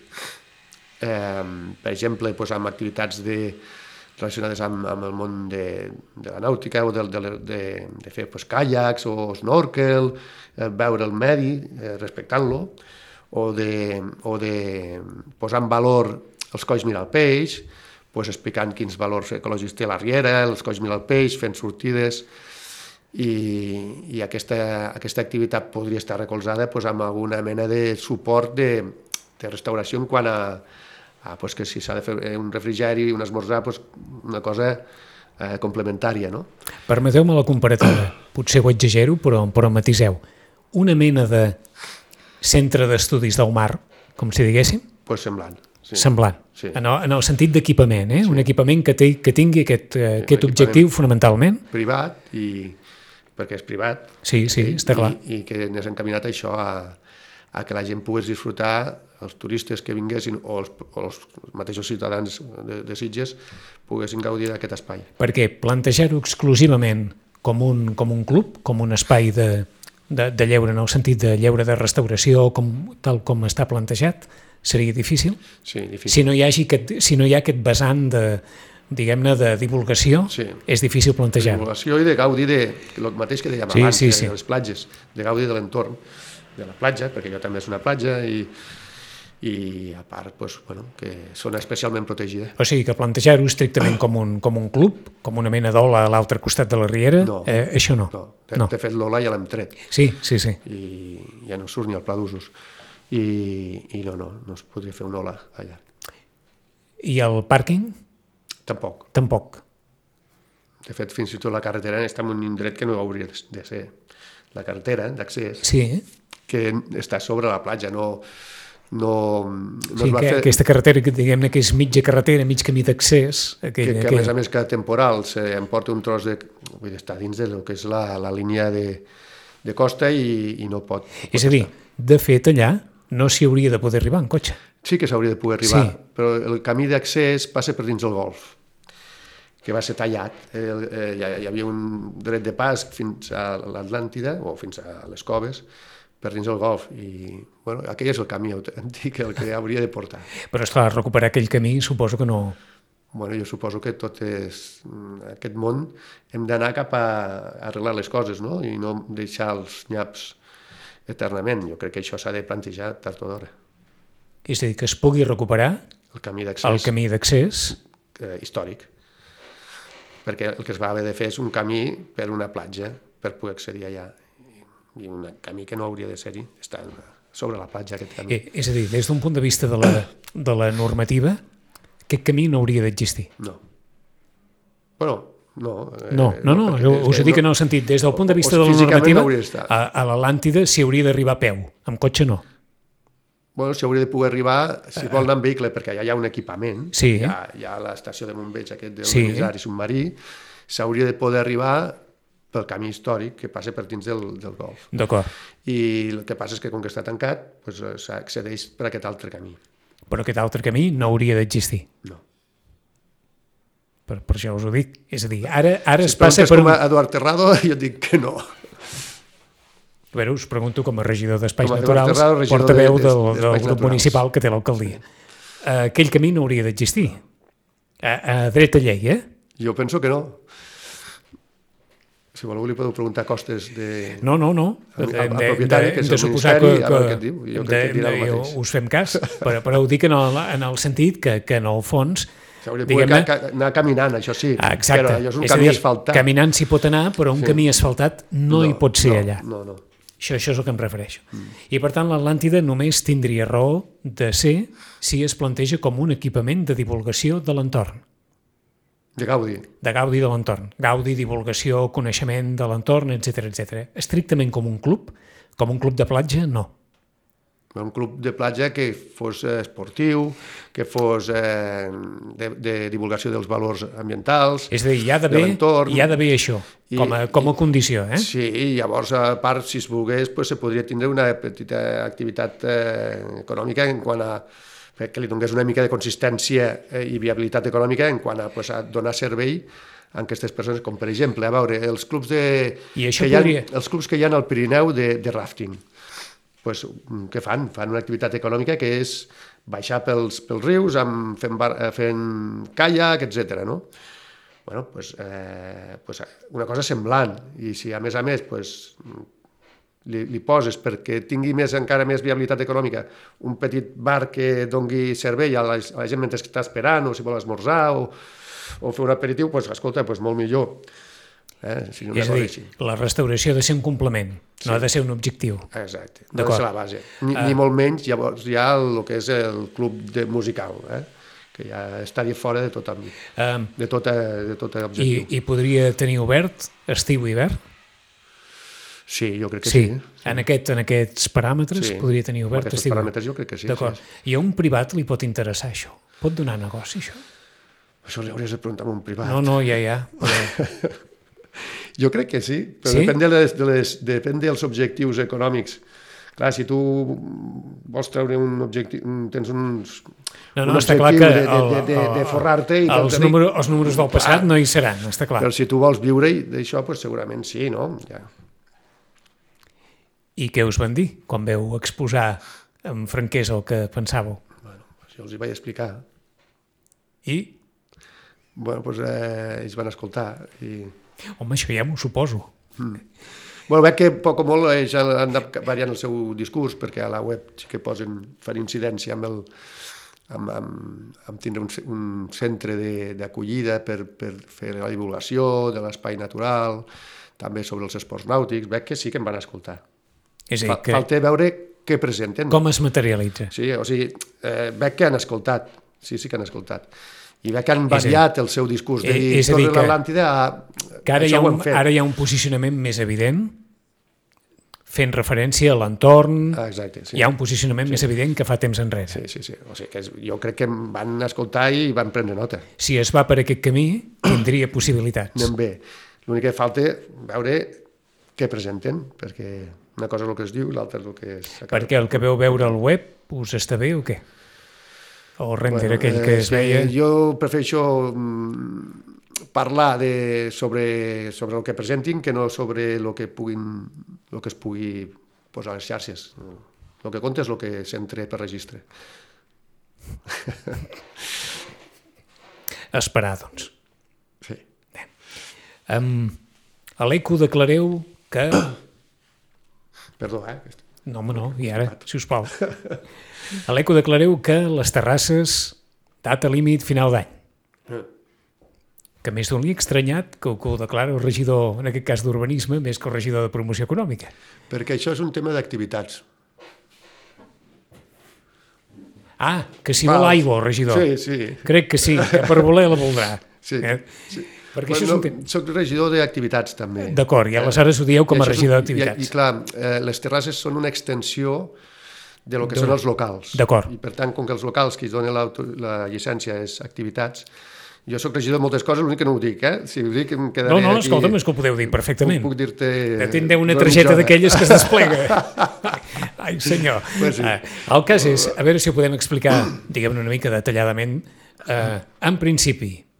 [SPEAKER 3] eh, per exemple, doncs, amb activitats de, relacionades amb, amb el món de, de la nàutica o de, de, de, de fer pues, caiacs o snorkel, eh, veure el medi, eh, respectant-lo, o de, o de posar en valor els colls mirar el peix, pues, explicant quins valors ecològics té la riera, els colls mirar el peix, fent sortides, i, i aquesta, aquesta activitat podria estar recolzada pues, amb alguna mena de suport de, de restauració en quant a, a pues, que si s'ha de fer un refrigeri, un esmorzar, pues, una cosa eh, complementària. No?
[SPEAKER 2] Permeteu-me la comparativa, potser ho exagero, però, però matiseu. Una mena de centre d'estudis del mar, com si diguéssim?
[SPEAKER 3] Pues semblant. Sí.
[SPEAKER 2] Semblant, sí. En, el, en el sentit d'equipament, eh? Sí. Un equipament que, té, que tingui aquest, eh, sí, aquest objectiu fonamentalment.
[SPEAKER 3] Privat, i perquè és privat.
[SPEAKER 2] Sí, sí,
[SPEAKER 3] i,
[SPEAKER 2] està clar.
[SPEAKER 3] I, i que n'és encaminat això a, a que la gent pogués disfrutar, els turistes que vinguessin o els, o els mateixos ciutadans de, de Sitges poguessin gaudir d'aquest espai.
[SPEAKER 2] Perquè plantejar-ho exclusivament com un, com un club, com un espai de, de, de lleure, en el sentit de lleure de restauració, com, tal com està plantejat, seria difícil?
[SPEAKER 3] Sí, difícil.
[SPEAKER 2] Si no hi, hagi aquest, si no hi ha aquest vessant de, diguem-ne, de divulgació, sí. És difícil plantejar.
[SPEAKER 3] De divulgació i de gaudi de, el mateix que dèiem
[SPEAKER 2] sí,
[SPEAKER 3] abans,
[SPEAKER 2] sí,
[SPEAKER 3] de,
[SPEAKER 2] sí.
[SPEAKER 3] de les platges, de gaudi de l'entorn de la platja, perquè allò també és una platja i, i a part, doncs, bueno, que són especialment protegides.
[SPEAKER 2] O sigui, que plantejar-ho estrictament com un, com un club, com una mena d'ola a l'altre costat de la riera,
[SPEAKER 3] no,
[SPEAKER 2] eh, això no.
[SPEAKER 3] No, de,
[SPEAKER 2] no.
[SPEAKER 3] de fet l'ola ja l'hem tret.
[SPEAKER 2] Sí, sí, sí.
[SPEAKER 3] I ja no surt ni al pla d'usos. I, i no, no, no es podria fer una ola allà.
[SPEAKER 2] I el pàrquing?
[SPEAKER 3] Tampoc.
[SPEAKER 2] Tampoc.
[SPEAKER 3] De fet, fins i tot la carretera està en un indret que no hauria de ser. La carretera d'accés,
[SPEAKER 2] sí.
[SPEAKER 3] Que està sobre la platja, no... no, no
[SPEAKER 2] sí,
[SPEAKER 3] es va
[SPEAKER 2] que,
[SPEAKER 3] fer...
[SPEAKER 2] aquesta carretera que diguem-ne que és mitja carretera, mig camí d'accés...
[SPEAKER 3] Que, que a més a més que temporal s'emporta un tros de... Vull dir, està dins de lo que és la, la línia de, de costa i, i no pot... No pot
[SPEAKER 2] és a dir, de fet, allà no s'hi hauria de poder arribar en cotxe.
[SPEAKER 3] Sí que s'hauria de poder arribar,
[SPEAKER 2] sí.
[SPEAKER 3] Però el camí d'accés passa per dins del golf, que va ser tallat. El, eh, hi havia un dret de pas fins a l'Atlàntida, o fins a les coves, per dins del golf, i bueno, aquell és el camí antic, el que hauria de portar.
[SPEAKER 2] Però, esclar, recuperar aquell camí suposo que no...
[SPEAKER 3] Bueno, jo suposo que tot és... aquest món hem d'anar cap a arreglar les coses, no? I no deixar els nyaps eternament. Jo crec que això s'ha de plantejar tard o d'hora.
[SPEAKER 2] És a dir, que es pugui recuperar
[SPEAKER 3] el camí d'accés,
[SPEAKER 2] el camí d'accés
[SPEAKER 3] eh, històric, perquè el que es va haver de fer és un camí per una platja per poder accedir allà, i un camí que no hauria de ser-hi, està sobre la platja aquest camí.
[SPEAKER 2] Eh, és a dir, des d'un punt de vista de la, de la normativa, aquest camí no hauria d'existir.
[SPEAKER 3] No. Bueno, no.
[SPEAKER 2] Eh, no, no, no, no us ho dic en el sentit, des del punt de vista de la normativa, no a, a l'Atlàntida s'hi hauria d'arribar a peu, amb cotxe no.
[SPEAKER 3] Bueno, s'hi hauria de poder arribar, si vol anar en vehicle, perquè allà hi ha un equipament,
[SPEAKER 2] sí.
[SPEAKER 3] hi, ha, hi ha l'estació de bombeig aquest del
[SPEAKER 2] sí.
[SPEAKER 3] emissari submarí, s'hauria de poder arribar pel camí històric que passa per dins del, del golf.
[SPEAKER 2] D'acord.
[SPEAKER 3] I el que passa és que com que està tancat, doncs, s'accedeix per aquest altre camí.
[SPEAKER 2] Però aquest altre camí no hauria d'existir.
[SPEAKER 3] No.
[SPEAKER 2] per, per això us ho dic. És a dir, ara, ara
[SPEAKER 3] Si
[SPEAKER 2] es passa
[SPEAKER 3] preguntes
[SPEAKER 2] per...
[SPEAKER 3] com
[SPEAKER 2] Un...
[SPEAKER 3] a Eduard Terrado, jo dic que no.
[SPEAKER 2] A veure, us pregunto com a regidor d'Espais
[SPEAKER 3] Com a
[SPEAKER 2] Naturals,
[SPEAKER 3] Terrado, regidor
[SPEAKER 2] portaveu
[SPEAKER 3] de-
[SPEAKER 2] del,
[SPEAKER 3] d'Espais
[SPEAKER 2] del grup
[SPEAKER 3] Naturals.
[SPEAKER 2] municipal que té l'alcaldia. Uh, aquell camí no hauria d'existir. A, a dreta llei, eh?
[SPEAKER 3] Jo penso que no. Si voleu li podeu preguntar costes de...
[SPEAKER 2] No, no, no.
[SPEAKER 3] Al- al
[SPEAKER 2] Hem de,
[SPEAKER 3] propietari,
[SPEAKER 2] hem
[SPEAKER 3] que és
[SPEAKER 2] de
[SPEAKER 3] el
[SPEAKER 2] suposar que,
[SPEAKER 3] Ministeri, a veure
[SPEAKER 2] que,
[SPEAKER 3] què et diu. Jo
[SPEAKER 2] hem
[SPEAKER 3] crec que
[SPEAKER 2] de-
[SPEAKER 3] dirà el
[SPEAKER 2] jo
[SPEAKER 3] mateix.
[SPEAKER 2] us fem cas, però, però ho dic en el, en el sentit que, que en el fons...
[SPEAKER 3] S'hauria de poder
[SPEAKER 2] diguem-ne-
[SPEAKER 3] ca- ca- anar caminant, això sí.
[SPEAKER 2] Ah, exacte.
[SPEAKER 3] Però allò és un
[SPEAKER 2] és a
[SPEAKER 3] camí
[SPEAKER 2] dir,
[SPEAKER 3] asfaltat.
[SPEAKER 2] caminant s'hi pot anar, però un
[SPEAKER 3] Sí.
[SPEAKER 2] camí asfaltat no, hi pot ser
[SPEAKER 3] no,
[SPEAKER 2] allà.
[SPEAKER 3] No, no.
[SPEAKER 2] Això, això és el que em refereixo. Mm. I per tant l'Atlàntida només tindria raó de ser si es planteja com un equipament de divulgació de l'entorn,
[SPEAKER 3] De Gaudi.
[SPEAKER 2] de gaudi de l'entorn. Gaudi, divulgació, coneixement de l'entorn, etcètera, etcètera. Estrictament com un club, com un club de platja, no.
[SPEAKER 3] Un club de platja que fos eh, esportiu, que fos eh, de, de divulgació dels valors ambientals.
[SPEAKER 2] És a dir, hi ha
[SPEAKER 3] de
[SPEAKER 2] d'haver
[SPEAKER 3] l'entorn.
[SPEAKER 2] hi ha d'haver això,
[SPEAKER 3] I-
[SPEAKER 2] com a, com a condició, eh?
[SPEAKER 3] Sí, i llavors, a part, si es volgués, pues, se podria tindre una petita activitat eh, econòmica en quant a que li donés una mica de consistència eh, i viabilitat econòmica en quant a, pues, a donar servei a aquestes persones, com per exemple, a veure, els clubs, de,
[SPEAKER 2] I això
[SPEAKER 3] que hi ha,
[SPEAKER 2] podria-
[SPEAKER 3] els clubs que hi ha al Pirineu de, de rafting. Pues, què fan? Fan una activitat econòmica que és baixar pels, pels rius, amb, fent, bar, eh, fent caiac, etcètera. No? Bueno, pues, eh, pues una cosa semblant. I si a més a més pues, li, li poses perquè tingui més, encara més viabilitat econòmica un petit bar que dongui servei a la, a la gent mentre està esperant o si vol esmorzar o, o fer un aperitiu, pues, escolta, pues, molt millor. Eh? Si no
[SPEAKER 2] És a dir, la restauració ha de ser un complement, sí. no ha de ser un objectiu.
[SPEAKER 3] Exacte, no ha de ser la base. Ni,
[SPEAKER 2] Ah.
[SPEAKER 3] ni molt menys, llavors hi ha el que és el club de musical, eh? que ja estaria fora de tot àmbit,
[SPEAKER 2] Um,
[SPEAKER 3] de tot, de tot
[SPEAKER 2] i,
[SPEAKER 3] objectiu.
[SPEAKER 2] I podria tenir obert estiu i hivern?
[SPEAKER 3] Sí, jo crec que
[SPEAKER 2] Sí,
[SPEAKER 3] sí.
[SPEAKER 2] en, aquest, en aquests paràmetres
[SPEAKER 3] Sí.
[SPEAKER 2] podria tenir
[SPEAKER 3] Amb
[SPEAKER 2] obert
[SPEAKER 3] aquests
[SPEAKER 2] estiu i
[SPEAKER 3] paràmetres jo crec que sí.
[SPEAKER 2] D'acord.
[SPEAKER 3] sí.
[SPEAKER 2] I a un privat li pot interessar això? Pot donar negoci, això?
[SPEAKER 3] Això li hauries de preguntar a un privat.
[SPEAKER 2] No, no, ja, ja. Però...
[SPEAKER 3] Jo crec que sí, però
[SPEAKER 2] Sí?
[SPEAKER 3] depèn, de les, de les, depèn dels objectius econòmics. Clar, si tu vols treure un objectiu, tens uns,
[SPEAKER 2] No, no,
[SPEAKER 3] un
[SPEAKER 2] està clar
[SPEAKER 3] objectiu
[SPEAKER 2] que
[SPEAKER 3] de, de, de, de,
[SPEAKER 2] el-
[SPEAKER 3] de forrar-te i
[SPEAKER 2] els,
[SPEAKER 3] tal,
[SPEAKER 2] número, els números del passat no hi seran, està clar.
[SPEAKER 3] però si tu vols viure d'això, pues segurament sí, no? Ja.
[SPEAKER 2] I què us van dir quan veu exposar amb franquesa el que pensàveu?
[SPEAKER 3] Bueno, jo els hi vaig explicar.
[SPEAKER 2] I,
[SPEAKER 3] Bueno, pues, eh, ells van escoltar. I...
[SPEAKER 2] home, això ja m'ho suposo.
[SPEAKER 3] Bueno, veig que poc o molt ells han anat variant el seu discurs, perquè a la web sí que posen, fan incidència amb, el, amb, amb, amb tindre un, un centre de- d'acollida per, per fer la divulgació de l'espai natural, també sobre els esports nàutics, veig que sí que em van escoltar.
[SPEAKER 2] És a
[SPEAKER 3] Fa,
[SPEAKER 2] dir, que
[SPEAKER 3] Falta veure què presenten.
[SPEAKER 2] com es materialitza?
[SPEAKER 3] Sí, o sigui, eh, veig que han escoltat, sí, sí que han escoltat. I veig que han
[SPEAKER 2] És a dir,
[SPEAKER 3] variat el seu discurs, de
[SPEAKER 2] eh,
[SPEAKER 3] dir,
[SPEAKER 2] és a dir
[SPEAKER 3] torna
[SPEAKER 2] que-
[SPEAKER 3] l'Atlàntida a...
[SPEAKER 2] Que ara hi,
[SPEAKER 3] això
[SPEAKER 2] ha
[SPEAKER 3] ho
[SPEAKER 2] un,
[SPEAKER 3] hem fet.
[SPEAKER 2] ara hi ha un posicionament més evident, fent referència a l'entorn,
[SPEAKER 3] Ah, exacte, sí.
[SPEAKER 2] hi ha un posicionament sí. més evident que fa temps enrere.
[SPEAKER 3] Sí, sí, sí. O sigui, que és, jo crec que em van escoltar i van prendre nota.
[SPEAKER 2] Si es va per aquest camí, tindria possibilitats.
[SPEAKER 3] Anem bé. L'únic que falta veure què presenten, perquè una cosa és el que es diu i l'altra és el que és...
[SPEAKER 2] Perquè el que veu veure al web us està bé o què? O el render bueno, aquell que
[SPEAKER 3] eh,
[SPEAKER 2] es veia...
[SPEAKER 3] Jo prefereixo mm, parlar de, sobre, sobre el que presentin que no sobre el que, puguin, el que es pugui posar a les xarxes. El que compta és el que s'entra per registre.
[SPEAKER 2] Esperar, doncs.
[SPEAKER 3] Sí.
[SPEAKER 2] Um, a l'Eco declareu que...
[SPEAKER 3] Perdó, eh?
[SPEAKER 2] No, home, no, i ara, si us plau. A l'Eco declareu que les terrasses, data límit final d'any. Que més d'un li ha estranyat que, que ho declara el regidor, en aquest cas d'urbanisme, més que el regidor de promoció econòmica.
[SPEAKER 3] Perquè això és un tema d'activitats.
[SPEAKER 2] Ah, que si vol aigua, el regidor.
[SPEAKER 3] Sí, sí.
[SPEAKER 2] Crec que sí, que per voler la voldrà.
[SPEAKER 3] Sí,
[SPEAKER 2] eh?
[SPEAKER 3] sí.
[SPEAKER 2] Perquè
[SPEAKER 3] Bueno,
[SPEAKER 2] això és un tema...
[SPEAKER 3] soc regidor d'activitats, també.
[SPEAKER 2] D'acord, i aleshores ho dieu com a
[SPEAKER 3] I això és
[SPEAKER 2] regidor
[SPEAKER 3] un-
[SPEAKER 2] d'activitats.
[SPEAKER 3] I, I clar, eh, les terrasses són una extensió de lo que
[SPEAKER 2] De-
[SPEAKER 3] són els locals.
[SPEAKER 2] D'acord.
[SPEAKER 3] I per tant, com que els locals qui es donen l'auto- la llicència és activitats, jo sóc regidor de moltes coses, l'únic que no ho dic, eh? Si ho dic em quedaré
[SPEAKER 2] No, no,
[SPEAKER 3] aquí...
[SPEAKER 2] escolta'm, és que ho podeu dir perfectament.
[SPEAKER 3] Puc, puc dir-te...
[SPEAKER 2] Ja tindreu una
[SPEAKER 3] d'on
[SPEAKER 2] targeta
[SPEAKER 3] jo-
[SPEAKER 2] d'aquelles que es desplega. Ai, senyor.
[SPEAKER 3] Pues sí.
[SPEAKER 2] Eh, el cas és, a veure si ho podem explicar, diguem-ne una mica detalladament, eh, en principi,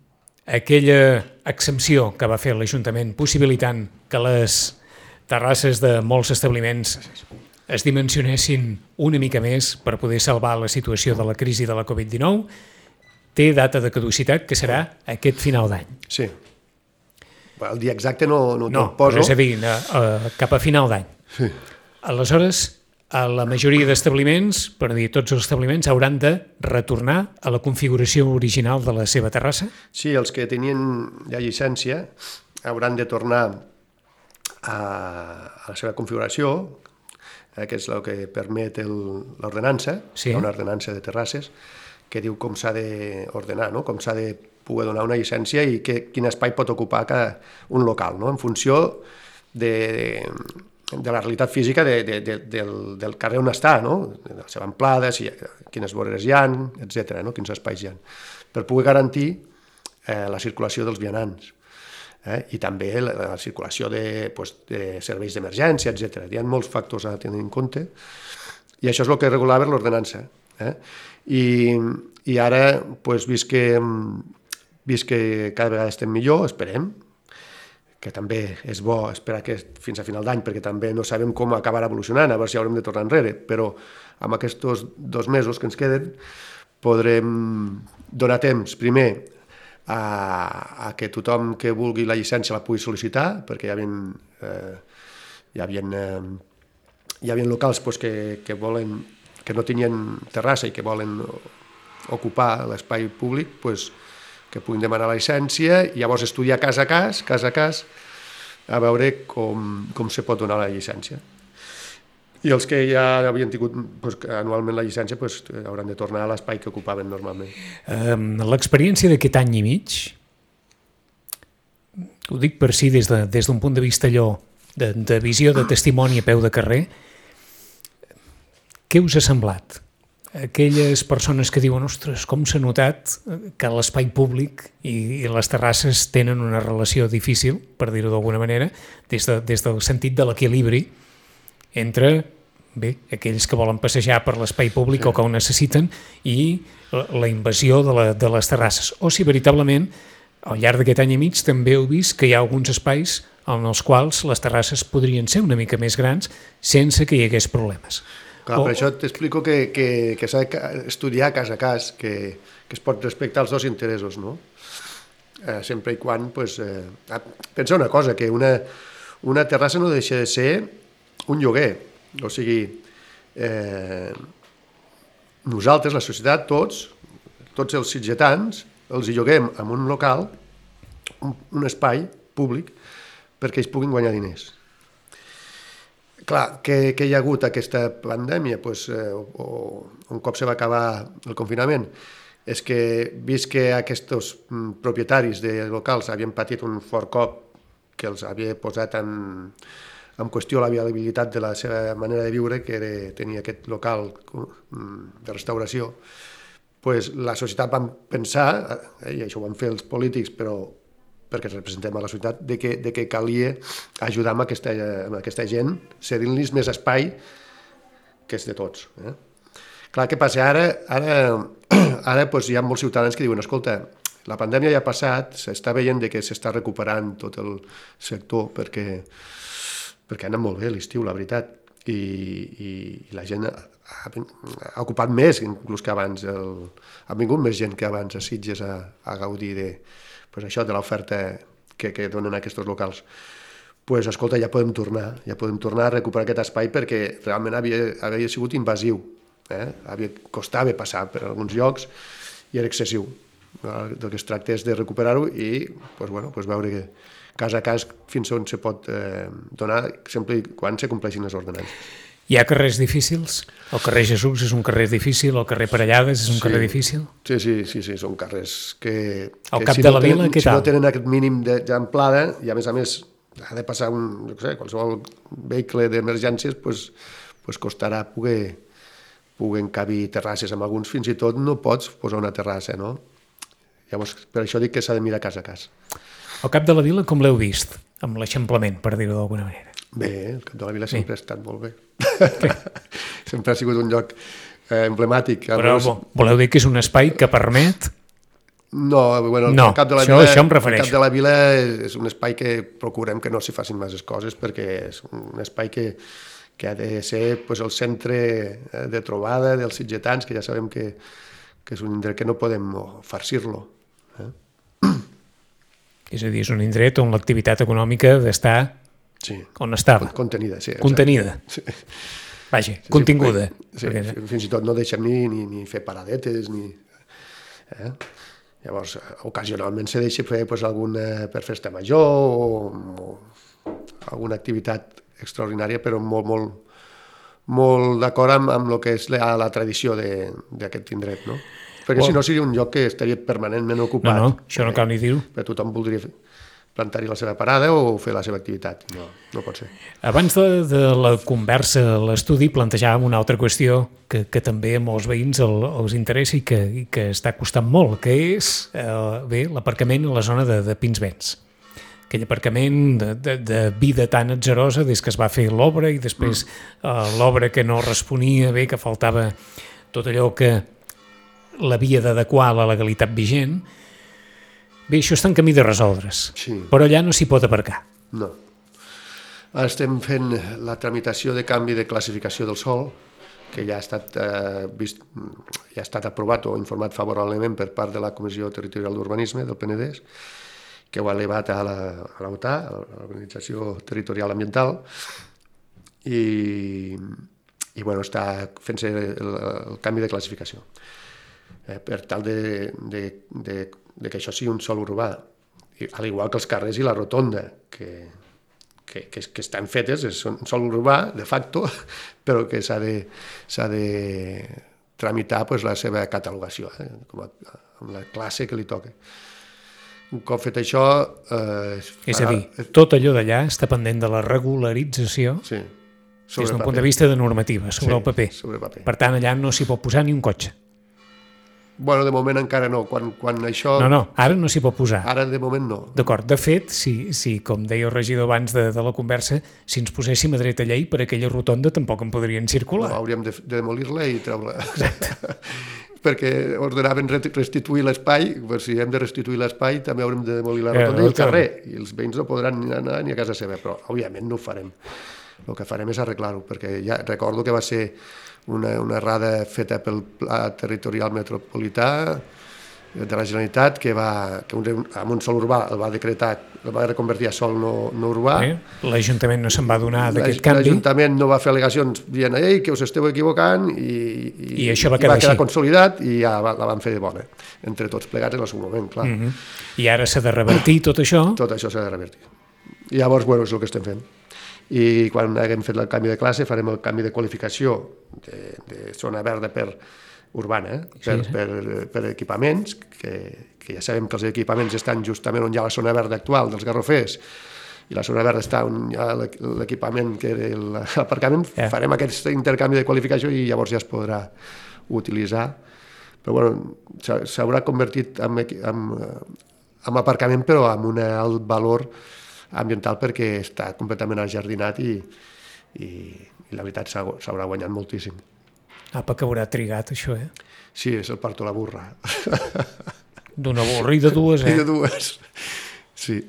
[SPEAKER 2] aquella exempció que va fer l'Ajuntament possibilitant que les terrasses de molts establiments es dimensionessin una mica més per poder salvar la situació de la crisi de la covid dinou, té data de caducitat, que serà aquest final d'any.
[SPEAKER 3] Sí. El dia exacte no, no,
[SPEAKER 2] no
[SPEAKER 3] te'l poso.
[SPEAKER 2] No, és a dir, a, a, cap a final d'any.
[SPEAKER 3] Sí.
[SPEAKER 2] Aleshores, a la majoria d'establiments, per dir tots els establiments, hauran de retornar a la configuració original de la seva terrassa?
[SPEAKER 3] Sí, els que tenien ja llicència hauran de tornar a, a la seva configuració, eh, que és el que permet l'ordenança,
[SPEAKER 2] sí.
[SPEAKER 3] Una ordenança de terrasses, que diu com s'ha d'ordenar, no? Com s'ha de poder donar una llicència i que, quin espai pot ocupar cada, un local, no? En funció de, de, de la realitat física de, de, de, del, del carrer on està, no? De la seva amplada, si, quines voreres hi ha, etcètera, no? Quins espais hi ha, per poder garantir eh, la circulació dels vianants. Eh? I també la, la circulació de, pues, de serveis d'emergència, etcètera. Hi ha molts factors a tenir en compte i això és el que regulava l'ordenança. Eh? I, i ara, pues, vist, que, vist que cada vegada estem millor, esperem, que també és bo esperar que fins a final d'any, perquè també no sabem com acabarà evolucionant, a veure si haurem de tornar enrere, però amb aquests dos mesos que ens queden podrem donar temps, primer, a, a que tothom que vulgui la llicència la pugui sol·licitar, perquè hi havia, eh, hi havia, eh, hi havia locals pues, que, que volen que no tenien terrassa i que volen ocupar l'espai públic, pues, que puguin demanar la llicència i llavors estudiar cas a cas, cas a cas, a veure com, com se pot donar la llicència. I els que ja havien tingut pues, anualment la llicència pues, hauran de tornar a l'espai que ocupaven normalment.
[SPEAKER 2] Um, L'experiència d'aquest any i mig, ho dic per si des d'un de, des punt de vista allò, de, de visió, de testimoni a peu de carrer, què us ha semblat? Aquelles persones que diuen, ostres, com s'ha notat que l'espai públic i, i les terrasses tenen una relació difícil, per dir-ho d'alguna manera, des, de, des del sentit de l'equilibri entre bé, aquells que volen passejar per l'espai públic sí. o que ho necessiten i la, la invasió de, la, de les terrasses. O si veritablement, al llarg d'aquest any i mig, també heu vist que hi ha alguns espais en els quals les terrasses podrien ser una mica més grans sense que hi hagués problemes.
[SPEAKER 3] Clar, per això t'explico que, que, que s'ha d'estudiar cas a cas, que, que es pot respectar els dos interessos, no? Eh, sempre i quan, pues, eh, pensa una cosa, que una, una terrassa no deixa de ser un lloguer, o sigui, eh, nosaltres, la societat, tots, tots els sitgetans, els hi lloguem en un local, un, un espai públic, perquè ells puguin guanyar diners. Clar, que, que hi ha hagut aquesta pandèmia, pues, eh, o, o un cop se va acabar el confinament, és que, vist que aquests propietaris de locals havien patit un fort cop que els havia posat en, en qüestió la viabilitat de la seva manera de viure, que era tenir aquest local de restauració, pues, la societat va pensar, eh, i això ho van fer els polítics, però perquè representem a la societat, de que, de que calia ajudar amb aquesta, amb aquesta gent, cedint-los més espai que és de tots. Eh? Clar, què passa? Ara, ara, ara doncs, hi ha molts ciutadans que diuen, escolta, la pandèmia ja ha passat, s'està veient de que s'està recuperant tot el sector perquè, perquè ha anat molt bé l'estiu, la veritat, i, i, i la gent ha, ha ocupat més inclús que abans, el, ha vingut més gent que abans a Sitges a, a gaudir de pues això de l'oferta que, que donen aquests locals. Pues, escolta, ja podem tornar, ja podem tornar a recuperar aquest espai perquè realment havia, havia sigut invasiu, eh? Havia, costava passar per alguns llocs i era excessiu. El que es tracta és de recuperar-ho i pues, bueno, pues veure que cas a cas fins on se pot eh, donar sempre i quan se compleixin les ordenances.
[SPEAKER 2] Hi ha carrers difícils? El carrer Jesús és un carrer difícil, el carrer Parellades és un sí. carrer difícil?
[SPEAKER 3] Sí, sí, sí, sí, són carrers que...
[SPEAKER 2] Al
[SPEAKER 3] que
[SPEAKER 2] cap
[SPEAKER 3] si
[SPEAKER 2] de
[SPEAKER 3] no
[SPEAKER 2] la
[SPEAKER 3] tenen,
[SPEAKER 2] vila, què
[SPEAKER 3] si
[SPEAKER 2] tal?
[SPEAKER 3] Si no tenen aquest mínim d'amplada, i a més a més ha de passar un, no sé, qualsevol vehicle d'emergències, pues, pues costarà poder, poder encabir terrasses. Amb alguns fins i tot no pots posar una terrassa, no? Llavors, per això dic que s'ha de mirar cas a cas.
[SPEAKER 2] Al cap de la vila, com l'heu vist? Amb l'eixamplament, per dir-ho d'alguna manera.
[SPEAKER 3] Bé, el cap de la vila sempre sí. ha estat molt bé. Sempre ha sigut un lloc eh, emblemàtic.
[SPEAKER 2] Però meus... voleu dir que és un espai que permet
[SPEAKER 3] No, bueno,
[SPEAKER 2] no,
[SPEAKER 3] el cap de la
[SPEAKER 2] això,
[SPEAKER 3] vila,
[SPEAKER 2] això em
[SPEAKER 3] el
[SPEAKER 2] refereixo.
[SPEAKER 3] cap de la vila és, és un espai que procurem que no s'hi facin més coses perquè és un espai que, que ha de ser pues, el centre de trobada dels sitgetans, que ja sabem que, que és un indret que no podem farcir-lo. Eh?
[SPEAKER 2] És a dir, és un indret on l'activitat econòmica d'estar
[SPEAKER 3] Sí.
[SPEAKER 2] on estava.
[SPEAKER 3] Contenida, sí.
[SPEAKER 2] Contenida.
[SPEAKER 3] Sí.
[SPEAKER 2] Vaja, sí, continguda.
[SPEAKER 3] Sí,
[SPEAKER 2] perquè...
[SPEAKER 3] fins i tot no deixem ni, ni, ni fer paradetes, ni... Eh? Llavors, ocasionalment se deixa fer pues, alguna per festa major o, o alguna activitat extraordinària, però molt, molt, molt d'acord amb, amb el que és la, la tradició d'aquest indret, no? Perquè well, si no seria un lloc que estaria permanentment ocupat.
[SPEAKER 2] No, no, això no cal ni dir-ho.
[SPEAKER 3] Perquè tothom voldria fer plantar-hi la seva parada o fer la seva activitat. No, no pot ser.
[SPEAKER 2] Abans de, de la conversa, l'estudi, plantejàvem una altra qüestió que, que també a molts veïns el, els interessa i que, i que està costant molt, que és eh, bé l'aparcament a la zona de, de Pinsbens. Aquell aparcament de, de, de vida tan atzerosa des que es va fer l'obra i després mm. eh, l'obra que no responia bé, que faltava tot allò que l'havia d'adequar a la legalitat vigent. Bé, això està en camí de resoldre's, sí. Però allà no s'hi pot aparcar.
[SPEAKER 3] No. Ara estem fent la tramitació de canvi de classificació del sòl, que ja ha estat, eh, vist, ja ha estat aprovat o informat favorablement per part de la Comissió Territorial d'Urbanisme del Penedès, que ho ha elevat a la, a l'O T A, a l'Organització Territorial Ambiental, i, i bueno, està fent-se el, el canvi de classificació. Eh, per tal de, de, de de que això sigui un sòl urbà, al igual que els carrers i la rotonda, que, que, que, que estan fetes, és un sòl urbà, de facto, però que s'ha de, s'ha de tramitar pues, la seva catalogació, eh, com a, amb la classe que li toca. Un cop fet això... Eh,
[SPEAKER 2] és a dir, tot allò d'allà està pendent de la regularització
[SPEAKER 3] sí,
[SPEAKER 2] des d'un punt de vista de normativa, sobre
[SPEAKER 3] sí,
[SPEAKER 2] el paper.
[SPEAKER 3] Sobre paper.
[SPEAKER 2] Per tant, allà no s'hi pot posar ni un cotxe.
[SPEAKER 3] Bueno, de moment encara no. Quan, quan això...
[SPEAKER 2] No, no, ara no s'hi pot posar.
[SPEAKER 3] Ara de moment no.
[SPEAKER 2] D'acord. De fet, si, si, com deia el regidor abans de, de la conversa, si ens poséssim a dreta llei, per aquella rotonda tampoc en podrien circular.
[SPEAKER 3] No, hauríem de, de demolir-la i treure-la. Exacte. Perquè ordenaven restituir l'espai, però si hem de restituir l'espai també haurem de demolir la rotonda eh, i el carrer, i els veïns no podran anar ni a casa seva, però òbviament no ho farem. El que farem és arreglar-ho, perquè ja recordo que va ser una, una errada feta pel Pla Territorial Metropolità de la Generalitat, que, va, que un, amb un sòl urbà el va decretar, el va reconvertir a sòl no, no urbà. Eh?
[SPEAKER 2] L'Ajuntament no se'n va donar d'aquest canvi.
[SPEAKER 3] L'Ajuntament no va fer al·legacions dient ei, que us esteu equivocant, i, i,
[SPEAKER 2] I això va quedar,
[SPEAKER 3] i va quedar
[SPEAKER 2] així.
[SPEAKER 3] Consolidat i ja va, la van fer de bona, entre tots plegats en el seu moment, clar.
[SPEAKER 2] Mm -hmm. I ara s'ha de revertir tot això?
[SPEAKER 3] Tot això s'ha de revertir. I llavors, bueno, és el que estem fent. I quan haguem fet el canvi de classe farem el canvi de qualificació de, de zona verda per urbana, eh? per, sí, sí. Per, per equipaments, que, que ja sabem que els equipaments estan justament on hi ha la zona verda actual dels Garrofers, i la zona verda està on hi ha l'equipament que era l'aparcament, yeah. Farem aquest intercanvi de qualificació i llavors ja es podrà utilitzar. Però bueno, s'haurà convertit en, en, en aparcament, però amb un alt valor ambiental perquè està completament ajardinat i, i, i la veritat s'haurà guanyat moltíssim.
[SPEAKER 2] Apa, que haurà trigat això, eh?
[SPEAKER 3] Sí, és el parto la burra.
[SPEAKER 2] D'una burra i de dues, eh?
[SPEAKER 3] I de dues, sí.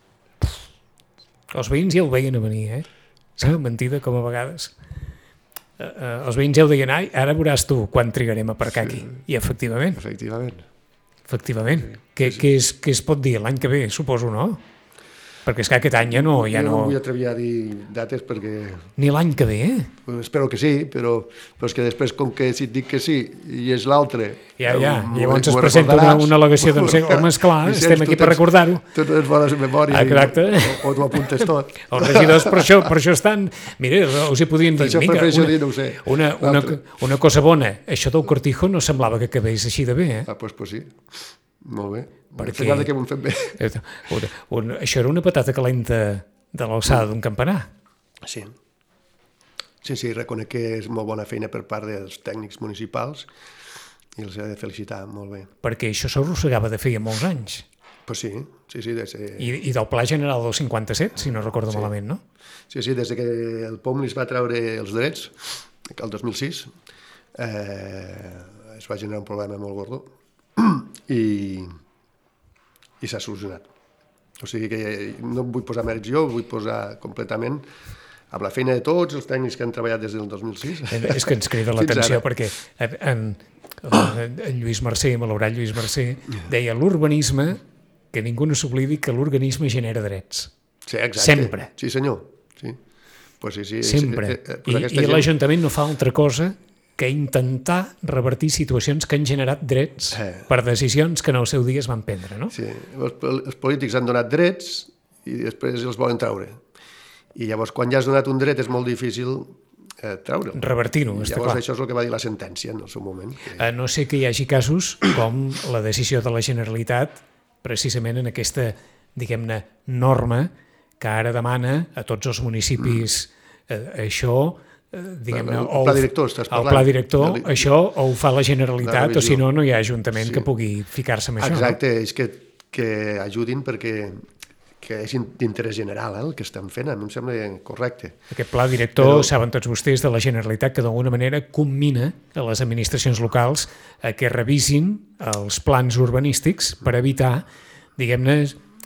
[SPEAKER 2] Els veïns ja ho veien a venir, eh? Sembla mentida, com a vegades. Uh, uh, els veïns ja ho deien, ai, ara veuràs tu quan trigarem a aparcar sí. Aquí. I efectivament.
[SPEAKER 3] Efectivament.
[SPEAKER 2] Efectivament.
[SPEAKER 3] Sí,
[SPEAKER 2] què,
[SPEAKER 3] sí.
[SPEAKER 2] Què, és, què es pot dir? L'any que ve, suposo, no? Perquè és que aquest any ja no... Ja
[SPEAKER 3] jo no,
[SPEAKER 2] no
[SPEAKER 3] vull atrevir a dir dates perquè...
[SPEAKER 2] Ni l'any que ve, eh?
[SPEAKER 3] Pues espero que sí, però, però és que després, com que si et dic que sí i és l'altre...
[SPEAKER 2] Ja, ja, llavors es presenta una, una al·legació de no sé, home, esclar, estem aquí per recordar-ho.
[SPEAKER 3] Tu tens bones memòries
[SPEAKER 2] exacte.
[SPEAKER 3] I, o, o t'ho apuntes tot.
[SPEAKER 2] Els regidors per això, per això estan... Mira, us hi podien dir,
[SPEAKER 3] això
[SPEAKER 2] mica,
[SPEAKER 3] una, dir, no ho sé.
[SPEAKER 2] una, una, una cosa bona, això del Cortijo no semblava que acabés així de bé, eh?
[SPEAKER 3] Ah, doncs pues, pues sí, molt bé.
[SPEAKER 2] Perquè
[SPEAKER 3] que ho hem fet bé.
[SPEAKER 2] Un, un, això era una patata calenta de l'alçada d'un campanar.
[SPEAKER 3] Sí. Sí, sí, reconec que és molt bona feina per part dels tècnics municipals i els he de felicitar molt bé.
[SPEAKER 2] Perquè això s'arrossegava de feia molts anys.
[SPEAKER 3] Pues sí, sí, sí. Des de...
[SPEAKER 2] I, I del Pla General del cinquanta-set, si no recordo
[SPEAKER 3] sí.
[SPEAKER 2] malament, no?
[SPEAKER 3] Sí, sí, des que el P O M li va treure els drets, el dos mil sis, eh, es va generar un problema molt gordo i... i s'ha solucionat. O sigui que no vull posar mèrits jo, vull posar completament amb la feina de tots els tècnics que han treballat des del dos mil sis.
[SPEAKER 2] És que ens crida l'atenció perquè en, en Lluís Mercè, malaurat Lluís Mercè, deia l'urbanisme, que ningú no s'oblidi que l'urbanisme genera drets.
[SPEAKER 3] Sí, exacte.
[SPEAKER 2] Sempre.
[SPEAKER 3] Sí, senyor. Sí. Pues sí, sí,
[SPEAKER 2] Sempre.
[SPEAKER 3] Sí, pues
[SPEAKER 2] I, i
[SPEAKER 3] gent...
[SPEAKER 2] l'Ajuntament no fa altra cosa que intentar revertir situacions que han generat drets
[SPEAKER 3] eh.
[SPEAKER 2] per decisions que en el seu dia es van prendre, no?
[SPEAKER 3] Sí, els, els polítics han donat drets i després els volen traure. I llavors, quan ja has donat un dret, és molt difícil eh, treure'l.
[SPEAKER 2] Revertir-ho, està clar.
[SPEAKER 3] Llavors, això és el que va dir la sentència en el seu moment. Que...
[SPEAKER 2] A no ser que hi hagi casos com la decisió de la Generalitat, precisament en aquesta, diguem-ne, norma que ara demana a tots els municipis eh, això, eh, diguem-ne...
[SPEAKER 3] El, el pla director, estàs parlant.
[SPEAKER 2] El pla director,
[SPEAKER 3] el,
[SPEAKER 2] això o ho fa la Generalitat o si no, no hi ha ajuntament
[SPEAKER 3] sí.
[SPEAKER 2] que pugui ficar-se en això.
[SPEAKER 3] Exacte,
[SPEAKER 2] no?
[SPEAKER 3] és que, que ajudin perquè que és d'interès general eh, el que estan fent, a mi em sembla correcte.
[SPEAKER 2] Aquest pla director,
[SPEAKER 3] Però...
[SPEAKER 2] saben tots vostès, de la Generalitat, que d'alguna manera commina a les administracions locals a que revisin els plans urbanístics per evitar, diguem-ne,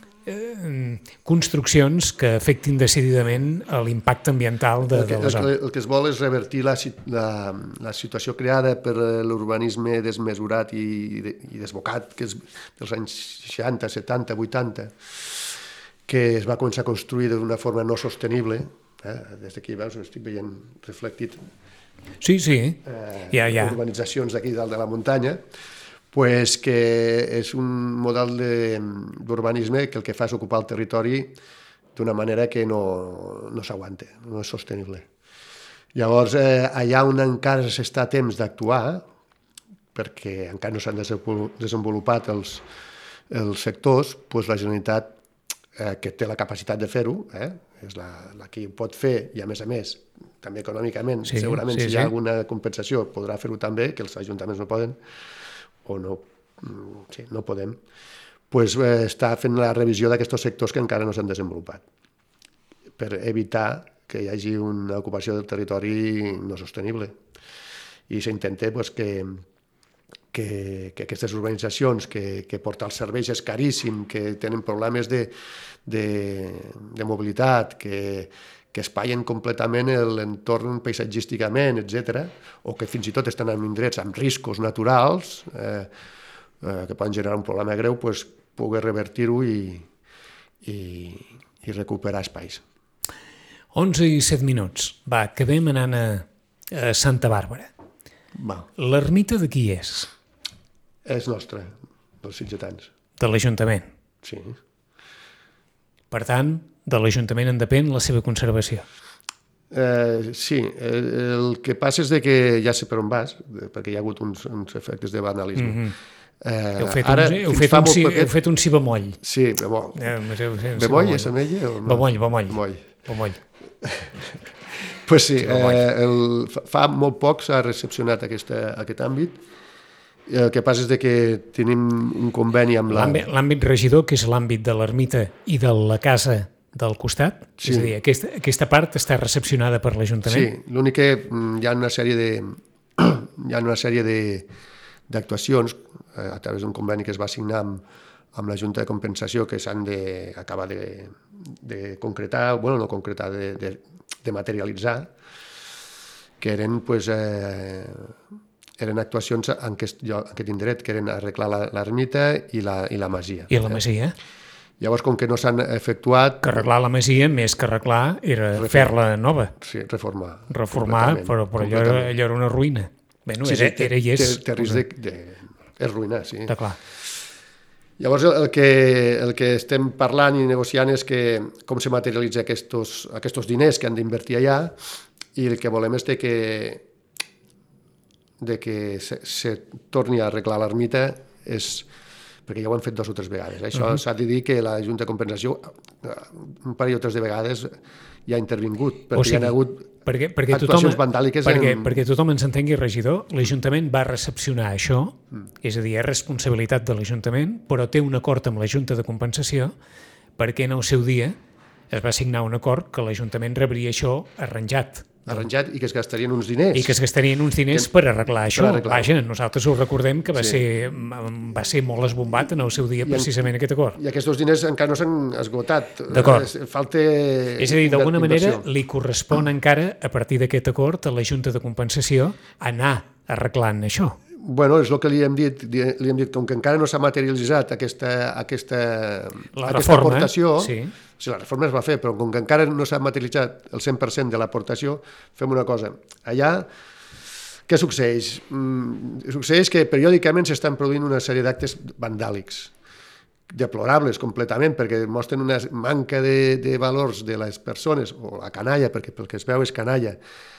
[SPEAKER 2] eh, construccions que afectin decididament l'impacte ambiental de,
[SPEAKER 3] el que,
[SPEAKER 2] de la zona.
[SPEAKER 3] El que, el que es vol és revertir la, la, la situació creada per l'urbanisme desmesurat i, i desbocat que és dels anys seixanta, setanta, vuitanta, que es va començar a construir d'una forma no sostenible. Eh? Des d'aquí, veus, estic veient reflectit
[SPEAKER 2] sí, sí.
[SPEAKER 3] Eh,
[SPEAKER 2] ja, ja.
[SPEAKER 3] urbanitzacions d'aquí dalt de la muntanya, pues que és un model d'urbanisme que el que fa és ocupar el territori d'una manera que no, no s'aguanta, no és sostenible. Llavors, eh, allà on encara s'està a temps d'actuar, perquè encara no s'han desenvolupat els, els sectors, pues la Generalitat eh, que té la capacitat de fer-ho, eh, és la, la que ho pot fer i a més a més, també econòmicament,
[SPEAKER 2] sí,
[SPEAKER 3] segurament
[SPEAKER 2] sí,
[SPEAKER 3] si
[SPEAKER 2] sí.
[SPEAKER 3] hi ha alguna compensació podrà fer-ho també, que els ajuntaments no poden, o no, sí, no podem, pues, eh, està fent la revisió d'aquests sectors que encara no s'han desenvolupat, per evitar que hi hagi una ocupació del territori no sostenible. I s'intenta pues, que, que, que aquestes urbanitzacions, que, que portar els serveis és caríssim, que tenen problemes de, de, de mobilitat, que, que espaien completament l'entorn paisatgísticament, etcètera, o que fins i tot estan en indrets amb riscos naturals, eh, eh, que poden generar un problema greu, pues, poder revertir-ho i, i, i recuperar espais.
[SPEAKER 2] onze i set minuts. Va, acabem anant a, a Santa Bàrbara.
[SPEAKER 3] Va.
[SPEAKER 2] L'ermita de qui és?
[SPEAKER 3] És nostra, dels sitgetans.
[SPEAKER 2] De l'Ajuntament.
[SPEAKER 3] Sí.
[SPEAKER 2] Per tant, de l'Ajuntament en depèn la seva conservació.
[SPEAKER 3] Eh, sí, el que passa és de que ja sé per on vas, perquè hi ha hagut uns, uns efectes de banalisme. Mm-hmm. eh,
[SPEAKER 2] heu, fet
[SPEAKER 3] ara,
[SPEAKER 2] un, heu, fet un, si,
[SPEAKER 3] poquet...
[SPEAKER 2] heu fet un si bemoll.
[SPEAKER 3] Sí, bemoll.
[SPEAKER 2] Eh,
[SPEAKER 3] bemoll és amella? O no?
[SPEAKER 2] Bemoll, bemoll.
[SPEAKER 3] Bemoll.
[SPEAKER 2] bemoll.
[SPEAKER 3] Pues sí, eh, el, fa molt poc s'ha recepcionat aquesta, aquest àmbit. El que passa és de que tenim un conveni amb la...
[SPEAKER 2] L'àmbit regidor, que és l'àmbit de l'ermita i de la casa del costat, sí. És a dir, aquesta, aquesta part està recepcionada per l'Ajuntament?
[SPEAKER 3] Sí, l'únic que hi ha una sèrie de hi ha una sèrie de d'actuacions eh, a través d'un conveni que es va signar amb, amb la Junta de Compensació que s'han d'acabar de, de concretar, bueno, no concretar, de, de, de materialitzar, que eren, pues, eh, eren actuacions en aquest, en aquest indret, que eren arreglar l'ermita i, la, i la masia.
[SPEAKER 2] I la masia?
[SPEAKER 3] Eh? Llavors, com que no s'han efectuat...
[SPEAKER 2] Que arreglar la masia, més que arreglar, era fer-la nova.
[SPEAKER 3] Sí, reformar.
[SPEAKER 2] Reformar, però, però allò, era, allò era una ruïna. Bueno,
[SPEAKER 3] sí,
[SPEAKER 2] era,
[SPEAKER 3] sí, té,
[SPEAKER 2] era i és...
[SPEAKER 3] Té, té risc de, de... És ruïna, sí.
[SPEAKER 2] Està clar.
[SPEAKER 3] Llavors, el que, el que estem parlant i negociant és que com se materialitza aquests, aquests diners que han d'invertir allà i el que volem és de que, de que se, se torni a arreglar l'ermita és... perquè ja ho han fet dues o tres vegades. Això uh-huh. s'ha de dir que la Junta de Compensació un parell o tres de vegades ja ha intervingut, perquè o sigui, hi ha hagut
[SPEAKER 2] perquè, perquè
[SPEAKER 3] actuacions
[SPEAKER 2] tothom,
[SPEAKER 3] vandàliques.
[SPEAKER 2] Perquè,
[SPEAKER 3] en...
[SPEAKER 2] perquè tothom ens entengui, regidor, l'Ajuntament va recepcionar això, mm. és a dir, és responsabilitat de l'Ajuntament, però té un acord amb la Junta de Compensació perquè en el seu dia es va signar un acord que l'Ajuntament rebria això arranjat.
[SPEAKER 3] arranjat i que es gastarien uns diners.
[SPEAKER 2] I que es gastarien uns diners que, per arreglar això. Per arreglar. Vaja, nosaltres ho recordem que va, sí. ser, va ser molt esbombat en el seu dia, I precisament en, aquest acord.
[SPEAKER 3] I aquests diners encara no s'han esgotat.
[SPEAKER 2] D'acord.
[SPEAKER 3] Falta...
[SPEAKER 2] És a dir, d'alguna manera li correspon encara, a partir d'aquest acord, a la Junta de Compensació, anar arreglant això.
[SPEAKER 3] Bueno, és el que li hem dit, li hem dit, com que encara no s'ha materialitzat aquesta, aquesta,
[SPEAKER 2] la
[SPEAKER 3] aquesta
[SPEAKER 2] reforma,
[SPEAKER 3] aportació,
[SPEAKER 2] sí.
[SPEAKER 3] O sigui, la reforma es va fer, però com que encara no s'ha materialitzat el cent per cent de l'aportació, fem una cosa. Allà, què succeeix? Mm, succeeix que periòdicament s'estan produint una sèrie d'actes vandàlics, deplorables completament, perquè mostren una manca de, de valors de les persones, o la canalla, perquè pel que es veu és canalla,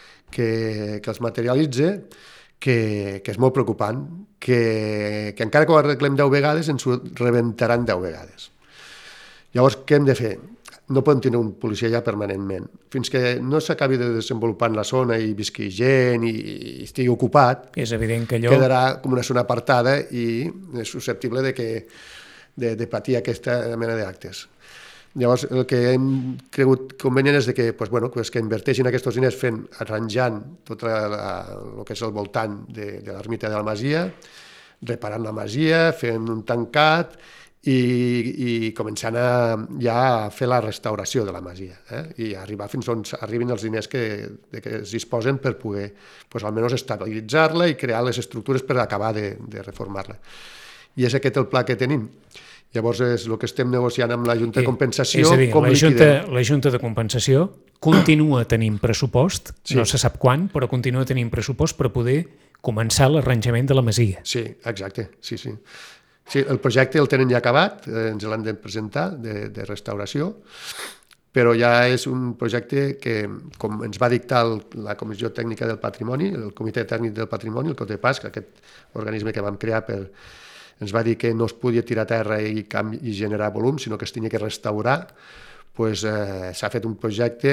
[SPEAKER 3] que, que els materialitza, que, que és molt preocupant, que, que encara que ho arreglem deu vegades ens ho rebentaran deu vegades. Llavors, què hem de fer? No podem tenir un policia allà permanentment. Fins que no s'acabi de desenvolupar en la zona i visqui gent i, i estigui ocupat,
[SPEAKER 2] és evident que allò...
[SPEAKER 3] quedarà com una zona apartada i és susceptible de, que, de, de patir aquesta mena d'actes. Llavors, el que hem cregut convenient és de que, pues, bueno, pues, que inverteixin aquests diners fent, arranjant tot la, la, el que és el voltant de, de l'ermita de la Masia, reparant la Masia, fent un tancat i, i començant a, ja a fer la restauració de la Masia, eh? I arribar fins on arribin els diners que, de que es disposen per poder, pues, almenys estabilitzar-la i crear les estructures per acabar de, de reformar-la. I és aquest el pla que tenim. Llavors és el que estem negociant amb la Junta de Compensació.
[SPEAKER 2] És a dir,
[SPEAKER 3] com
[SPEAKER 2] la Junta, la Junta de Compensació continua tenint pressupost, sí. No se sap quan, però continua tenint pressupost per poder començar l'arranjament de la Masia.
[SPEAKER 3] Sí, exacte, sí, sí. Sí, el projecte el tenen ja acabat, eh, ens l'han de presentar, de, de restauració, però ja és un projecte que, com ens va dictar el, la Comissió Tècnica del Patrimoni, el Comitè Tècnic del Patrimoni, el COTEPAS, aquest organisme que vam crear per... ens va dir que no es podia tirar a terra i, canvi, i generar volum, sinó que es tenia que restaurar, pues, eh, s'ha fet un projecte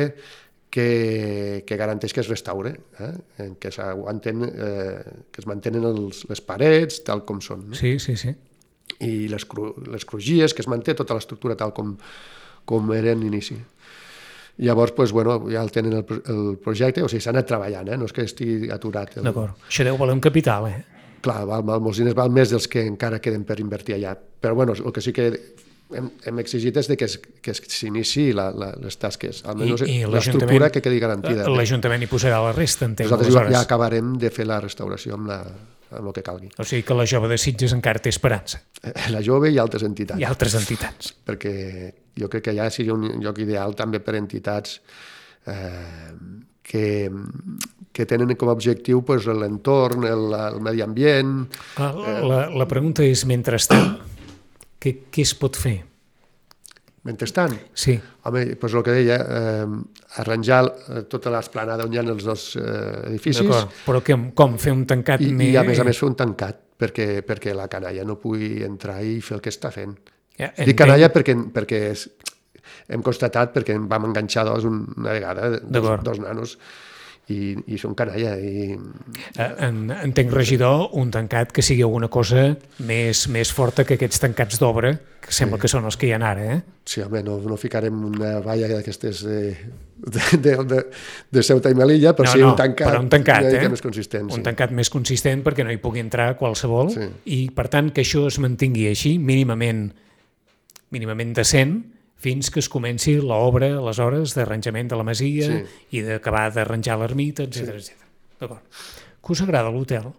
[SPEAKER 3] que, que garanteix que es restaure, eh? que s'aguanten, eh, que es mantenen els, les parets tal com són. No?
[SPEAKER 2] Sí, sí, sí.
[SPEAKER 3] I les, cru, les crugies, que es manté tota l'estructura tal com, com era en inici. Llavors, pues, bueno, ja el tenen el, el projecte, o sigui, s'ha anat treballant, eh? No és que estigui aturat. El...
[SPEAKER 2] D'acord, això deu valer un capital, eh?
[SPEAKER 3] Clar, val, val, molts diners val més dels que encara queden per invertir allà. Però bueno, el que sí que hem, hem exigit és de que, es, que s'iniciï la, la, les tasques, almenys l'estructura que quedi garantida.
[SPEAKER 2] L'Ajuntament hi posarà la resta, entenc.
[SPEAKER 3] Nosaltres ja acabarem de fer la restauració amb, la, amb el que calgui.
[SPEAKER 2] O sigui que la Jove de Sitges encara té esperança.
[SPEAKER 3] La Jove i altres entitats.
[SPEAKER 2] I altres entitats.
[SPEAKER 3] Perquè jo crec que allà seria un lloc ideal també per entitats eh, que... que tenen com a objectiu, pues, l'entorn, el, el medi ambient...
[SPEAKER 2] La, la, la pregunta és, mentrestant, què, què es pot fer?
[SPEAKER 3] Mentrestant?
[SPEAKER 2] Sí.
[SPEAKER 3] Home, pues el que deia, eh, arranjar tota l'esplanada on hi ha els dos eh, edificis...
[SPEAKER 2] D'acord, però que, com? Fer un tancat
[SPEAKER 3] i,
[SPEAKER 2] més...
[SPEAKER 3] I a més a més fer un tancat, perquè, perquè la canalla no pugui entrar i fer el que està fent. Ja, entenc... Dic canalla perquè, perquè és, hem constatat, perquè vam enganxar dos una vegada, dos, dos nanos, i, i són canalla. I...
[SPEAKER 2] En, entenc, regidor, un tancat que sigui alguna cosa més, més forta que aquests tancats d'obra, que sembla sí. que són els que hi ha ara, eh?
[SPEAKER 3] Sí, home, no, no ficarem una valla d'aquestes de, de, de, de, de Ceuta i Melilla, però no, sí
[SPEAKER 2] no,
[SPEAKER 3] un tancat,
[SPEAKER 2] però un tancat eh?
[SPEAKER 3] més consistent.
[SPEAKER 2] Un
[SPEAKER 3] sí.
[SPEAKER 2] tancat més consistent perquè no hi pugui entrar qualsevol
[SPEAKER 3] sí.
[SPEAKER 2] i, per tant, que això es mantingui així, mínimament, mínimament decent, fins que es comenci l'obra, aleshores, d'arranjament de la masia sí. i d'acabar d'arranjar l'ermita, etcètera, sí. etcètera. D'acord. Què us agrada l'hotel?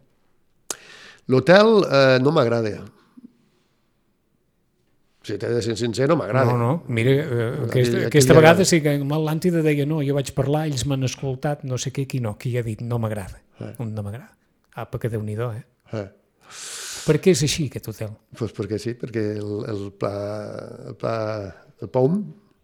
[SPEAKER 3] L'hotel eh, no m'agrada. Si t'he de ser sincer, no m'agrada.
[SPEAKER 2] No, no, mira, eh, aquesta, aquí, aquesta vegada sí que l'Àntida deia no, jo vaig parlar, ells m'han escoltat, no sé què, qui no, qui ha dit no m'agrada. Eh. Un no m'agrada. Apa, que Déu-n'hi-do, eh? eh? Per què és així, aquest hotel?
[SPEAKER 3] Pues perquè sí, perquè el, el pla... El pla el P O M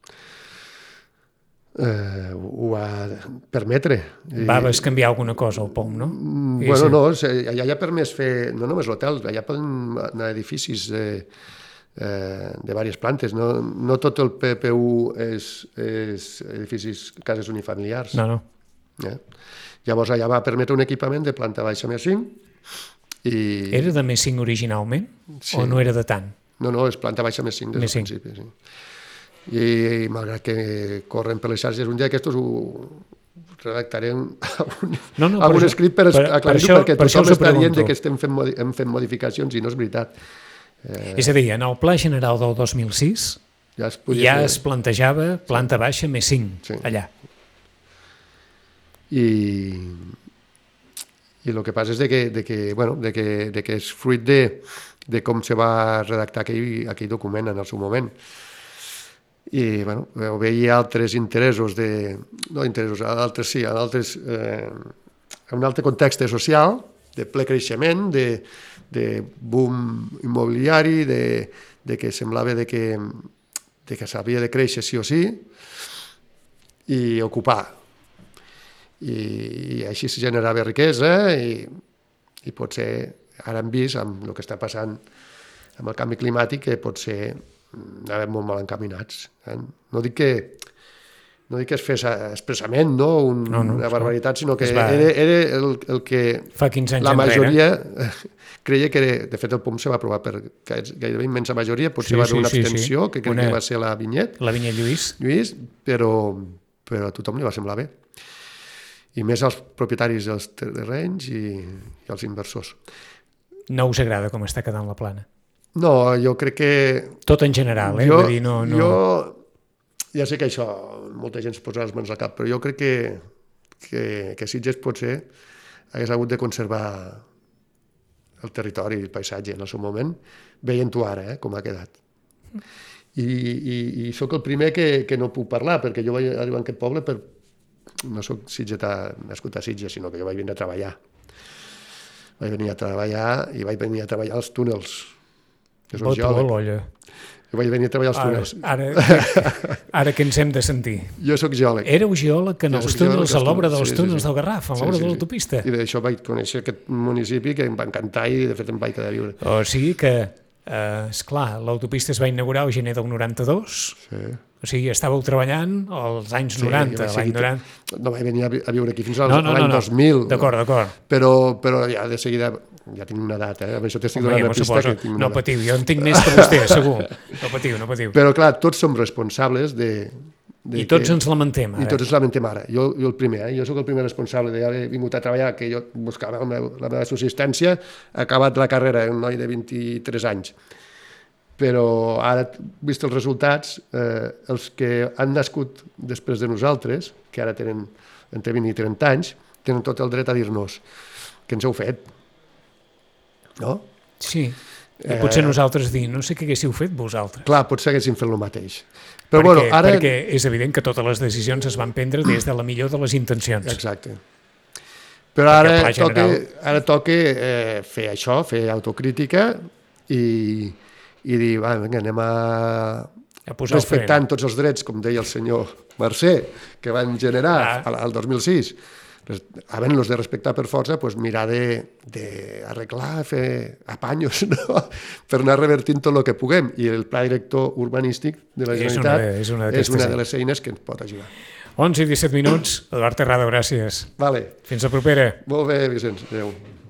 [SPEAKER 3] eh, ho va permetre.
[SPEAKER 2] Va canviar alguna cosa al P O M, no?
[SPEAKER 3] I bueno, sí. no, allà hi ha permès fer, no només l'hotel, allà poden anar edificis de, eh, de diverses plantes, no, no tot el P P U és, és edificis, cases unifamiliars.
[SPEAKER 2] No, no.
[SPEAKER 3] Eh? Llavors allà va permetre un equipament de planta baixa més cinc. I...
[SPEAKER 2] Era de més cinc originalment? Sí. O no era de tant?
[SPEAKER 3] No, no, és planta baixa més cinc des del principi, sí. I, i malgrat que corren per les xarxes, un dia aquests ho, redactaré un, un,
[SPEAKER 2] no, no,
[SPEAKER 3] algun
[SPEAKER 2] per
[SPEAKER 3] escrit per,
[SPEAKER 2] per,
[SPEAKER 3] aclarir-ho,
[SPEAKER 2] per això,
[SPEAKER 3] perquè
[SPEAKER 2] per
[SPEAKER 3] tothom està dient
[SPEAKER 2] pregunto.
[SPEAKER 3] que estem fent, modi hem fet modificacions i no és veritat.
[SPEAKER 2] Eh... És a dir, en el Pla General del dos mil sis
[SPEAKER 3] ja es,
[SPEAKER 2] ja
[SPEAKER 3] fer...
[SPEAKER 2] es plantejava planta baixa més cinc,
[SPEAKER 3] sí.
[SPEAKER 2] allà.
[SPEAKER 3] I, i el que passa és de que, de que, bueno, de que, de que és fruit de, de com se va redactar aquell, aquell document en el seu moment. I bueno, veia altres interessos, de, no interessos, altres sí, altres, eh, un altre context social, de ple creixement, de, de boom immobiliari, de, de que semblava de que, de que s'havia de créixer sí o sí, i ocupar. I, i així se generava riquesa i, i potser ara hem vist amb el que està passant amb el canvi climàtic que potser anàvem molt mal encaminats. Eh? No dic que no dic que es fes expressament no? Un, no, no, una barbaritat, sinó que va... era, era el, el que
[SPEAKER 2] fa quinze anys
[SPEAKER 3] la majoria
[SPEAKER 2] enrere.
[SPEAKER 3] creia que era, de fet el P O M se va aprovar per gairebé immensa majoria, potser sí, va haver una
[SPEAKER 2] sí,
[SPEAKER 3] abstenció,
[SPEAKER 2] sí, sí.
[SPEAKER 3] que crec una... que va ser la Vinyet.
[SPEAKER 2] La Vinyet Lluís.
[SPEAKER 3] Lluís, però, però a tothom li va semblar bé. I més als propietaris dels terrenys i, i als inversors.
[SPEAKER 2] No us agrada com està quedant la plana?
[SPEAKER 3] No, jo crec que...
[SPEAKER 2] Tot en general, eh?
[SPEAKER 3] Jo,
[SPEAKER 2] Vull dir, no, no...
[SPEAKER 3] jo ja sé que això, molta gent es posa les mans al cap, però jo crec que, que, que Sitges potser hagués hagut de conservar el territori, el paisatge en el seu moment, veient-ho ara, eh, com ha quedat. I, i, i sóc el primer que, que no puc parlar, perquè jo vaig arribar en aquest poble per... no sóc sitgetà, nascut a Sitges, sinó que jo vaig venir a treballar. Vaig venir a treballar i vaig venir a treballar als túnels. Jo soc geòleg. Jo vaig venir a treballar als túnels.
[SPEAKER 2] Ara, ara, ara que ens hem de sentir.
[SPEAKER 3] Jo sóc geòleg.
[SPEAKER 2] Éreu geòleg en els túnels, a l'obra dels
[SPEAKER 3] sí,
[SPEAKER 2] túnels
[SPEAKER 3] sí, sí.
[SPEAKER 2] del Garraf, a l'obra sí, sí, de l'autopista.
[SPEAKER 3] I d'això vaig conèixer aquest municipi que em va encantar i de fet em vaig quedar a viure.
[SPEAKER 2] O sigui que, eh, esclar, l'autopista es va inaugurar al gener del noranta-dos. Sí. O sigui, estàveu treballant als anys sí, noranta, l'any noranta...
[SPEAKER 3] No vaig venir a viure aquí fins a
[SPEAKER 2] no, no,
[SPEAKER 3] l'any
[SPEAKER 2] no, no.
[SPEAKER 3] dos mil.
[SPEAKER 2] D'acord, d'acord.
[SPEAKER 3] Però, però ja de seguida, ja tinc una data, eh? Amb això t'estic donant una pista que tinc una
[SPEAKER 2] No patiu, jo en tinc més que vostè, segur. No patiu, no patiu.
[SPEAKER 3] Però clar, tots som responsables de... de
[SPEAKER 2] I tots
[SPEAKER 3] que...
[SPEAKER 2] ens lamentem ara.
[SPEAKER 3] I tots ens lamentem ara. Jo, jo el primer, eh? Jo sóc el primer responsable d'haver vingut a treballar, que jo buscava la meva, la meva subsistència, he acabat la carrera, un noi de vint-i-tres anys. Però ara, vist els resultats, eh, els que han nascut després de nosaltres, que ara tenen entre vint i trenta anys, tenen tot el dret a dir-nos que ens heu fet. No?
[SPEAKER 2] Sí, i potser eh, nosaltres dir, no sé què haguéssiu fet vosaltres.
[SPEAKER 3] Clar, potser haguéssim fet el mateix. Però,
[SPEAKER 2] perquè,
[SPEAKER 3] bueno, ara...
[SPEAKER 2] perquè és evident que totes les decisions es van prendre des de la millor de les intencions.
[SPEAKER 3] Exacte. Però ara
[SPEAKER 2] general...
[SPEAKER 3] toca, ara toca eh, fer això, fer autocrítica i... i dir, va, vinga, anem a,
[SPEAKER 2] a
[SPEAKER 3] respectant tots els drets, com deia el senyor Mercè, que van generar ah. al dos mil sis, havent-los de respectar per força, pues mirar d'arreglar, fer apanyos, no? Per anar revertint tot el que puguem. I el Pla Director Urbanístic de la Generalitat és una, és una, és una de les eines que ens pot ajudar.
[SPEAKER 2] onze i disset minuts. Eduard Terrado, gràcies.
[SPEAKER 3] Vale.
[SPEAKER 2] Fins la propera.
[SPEAKER 3] Molt bé, Vicenç. Adéu.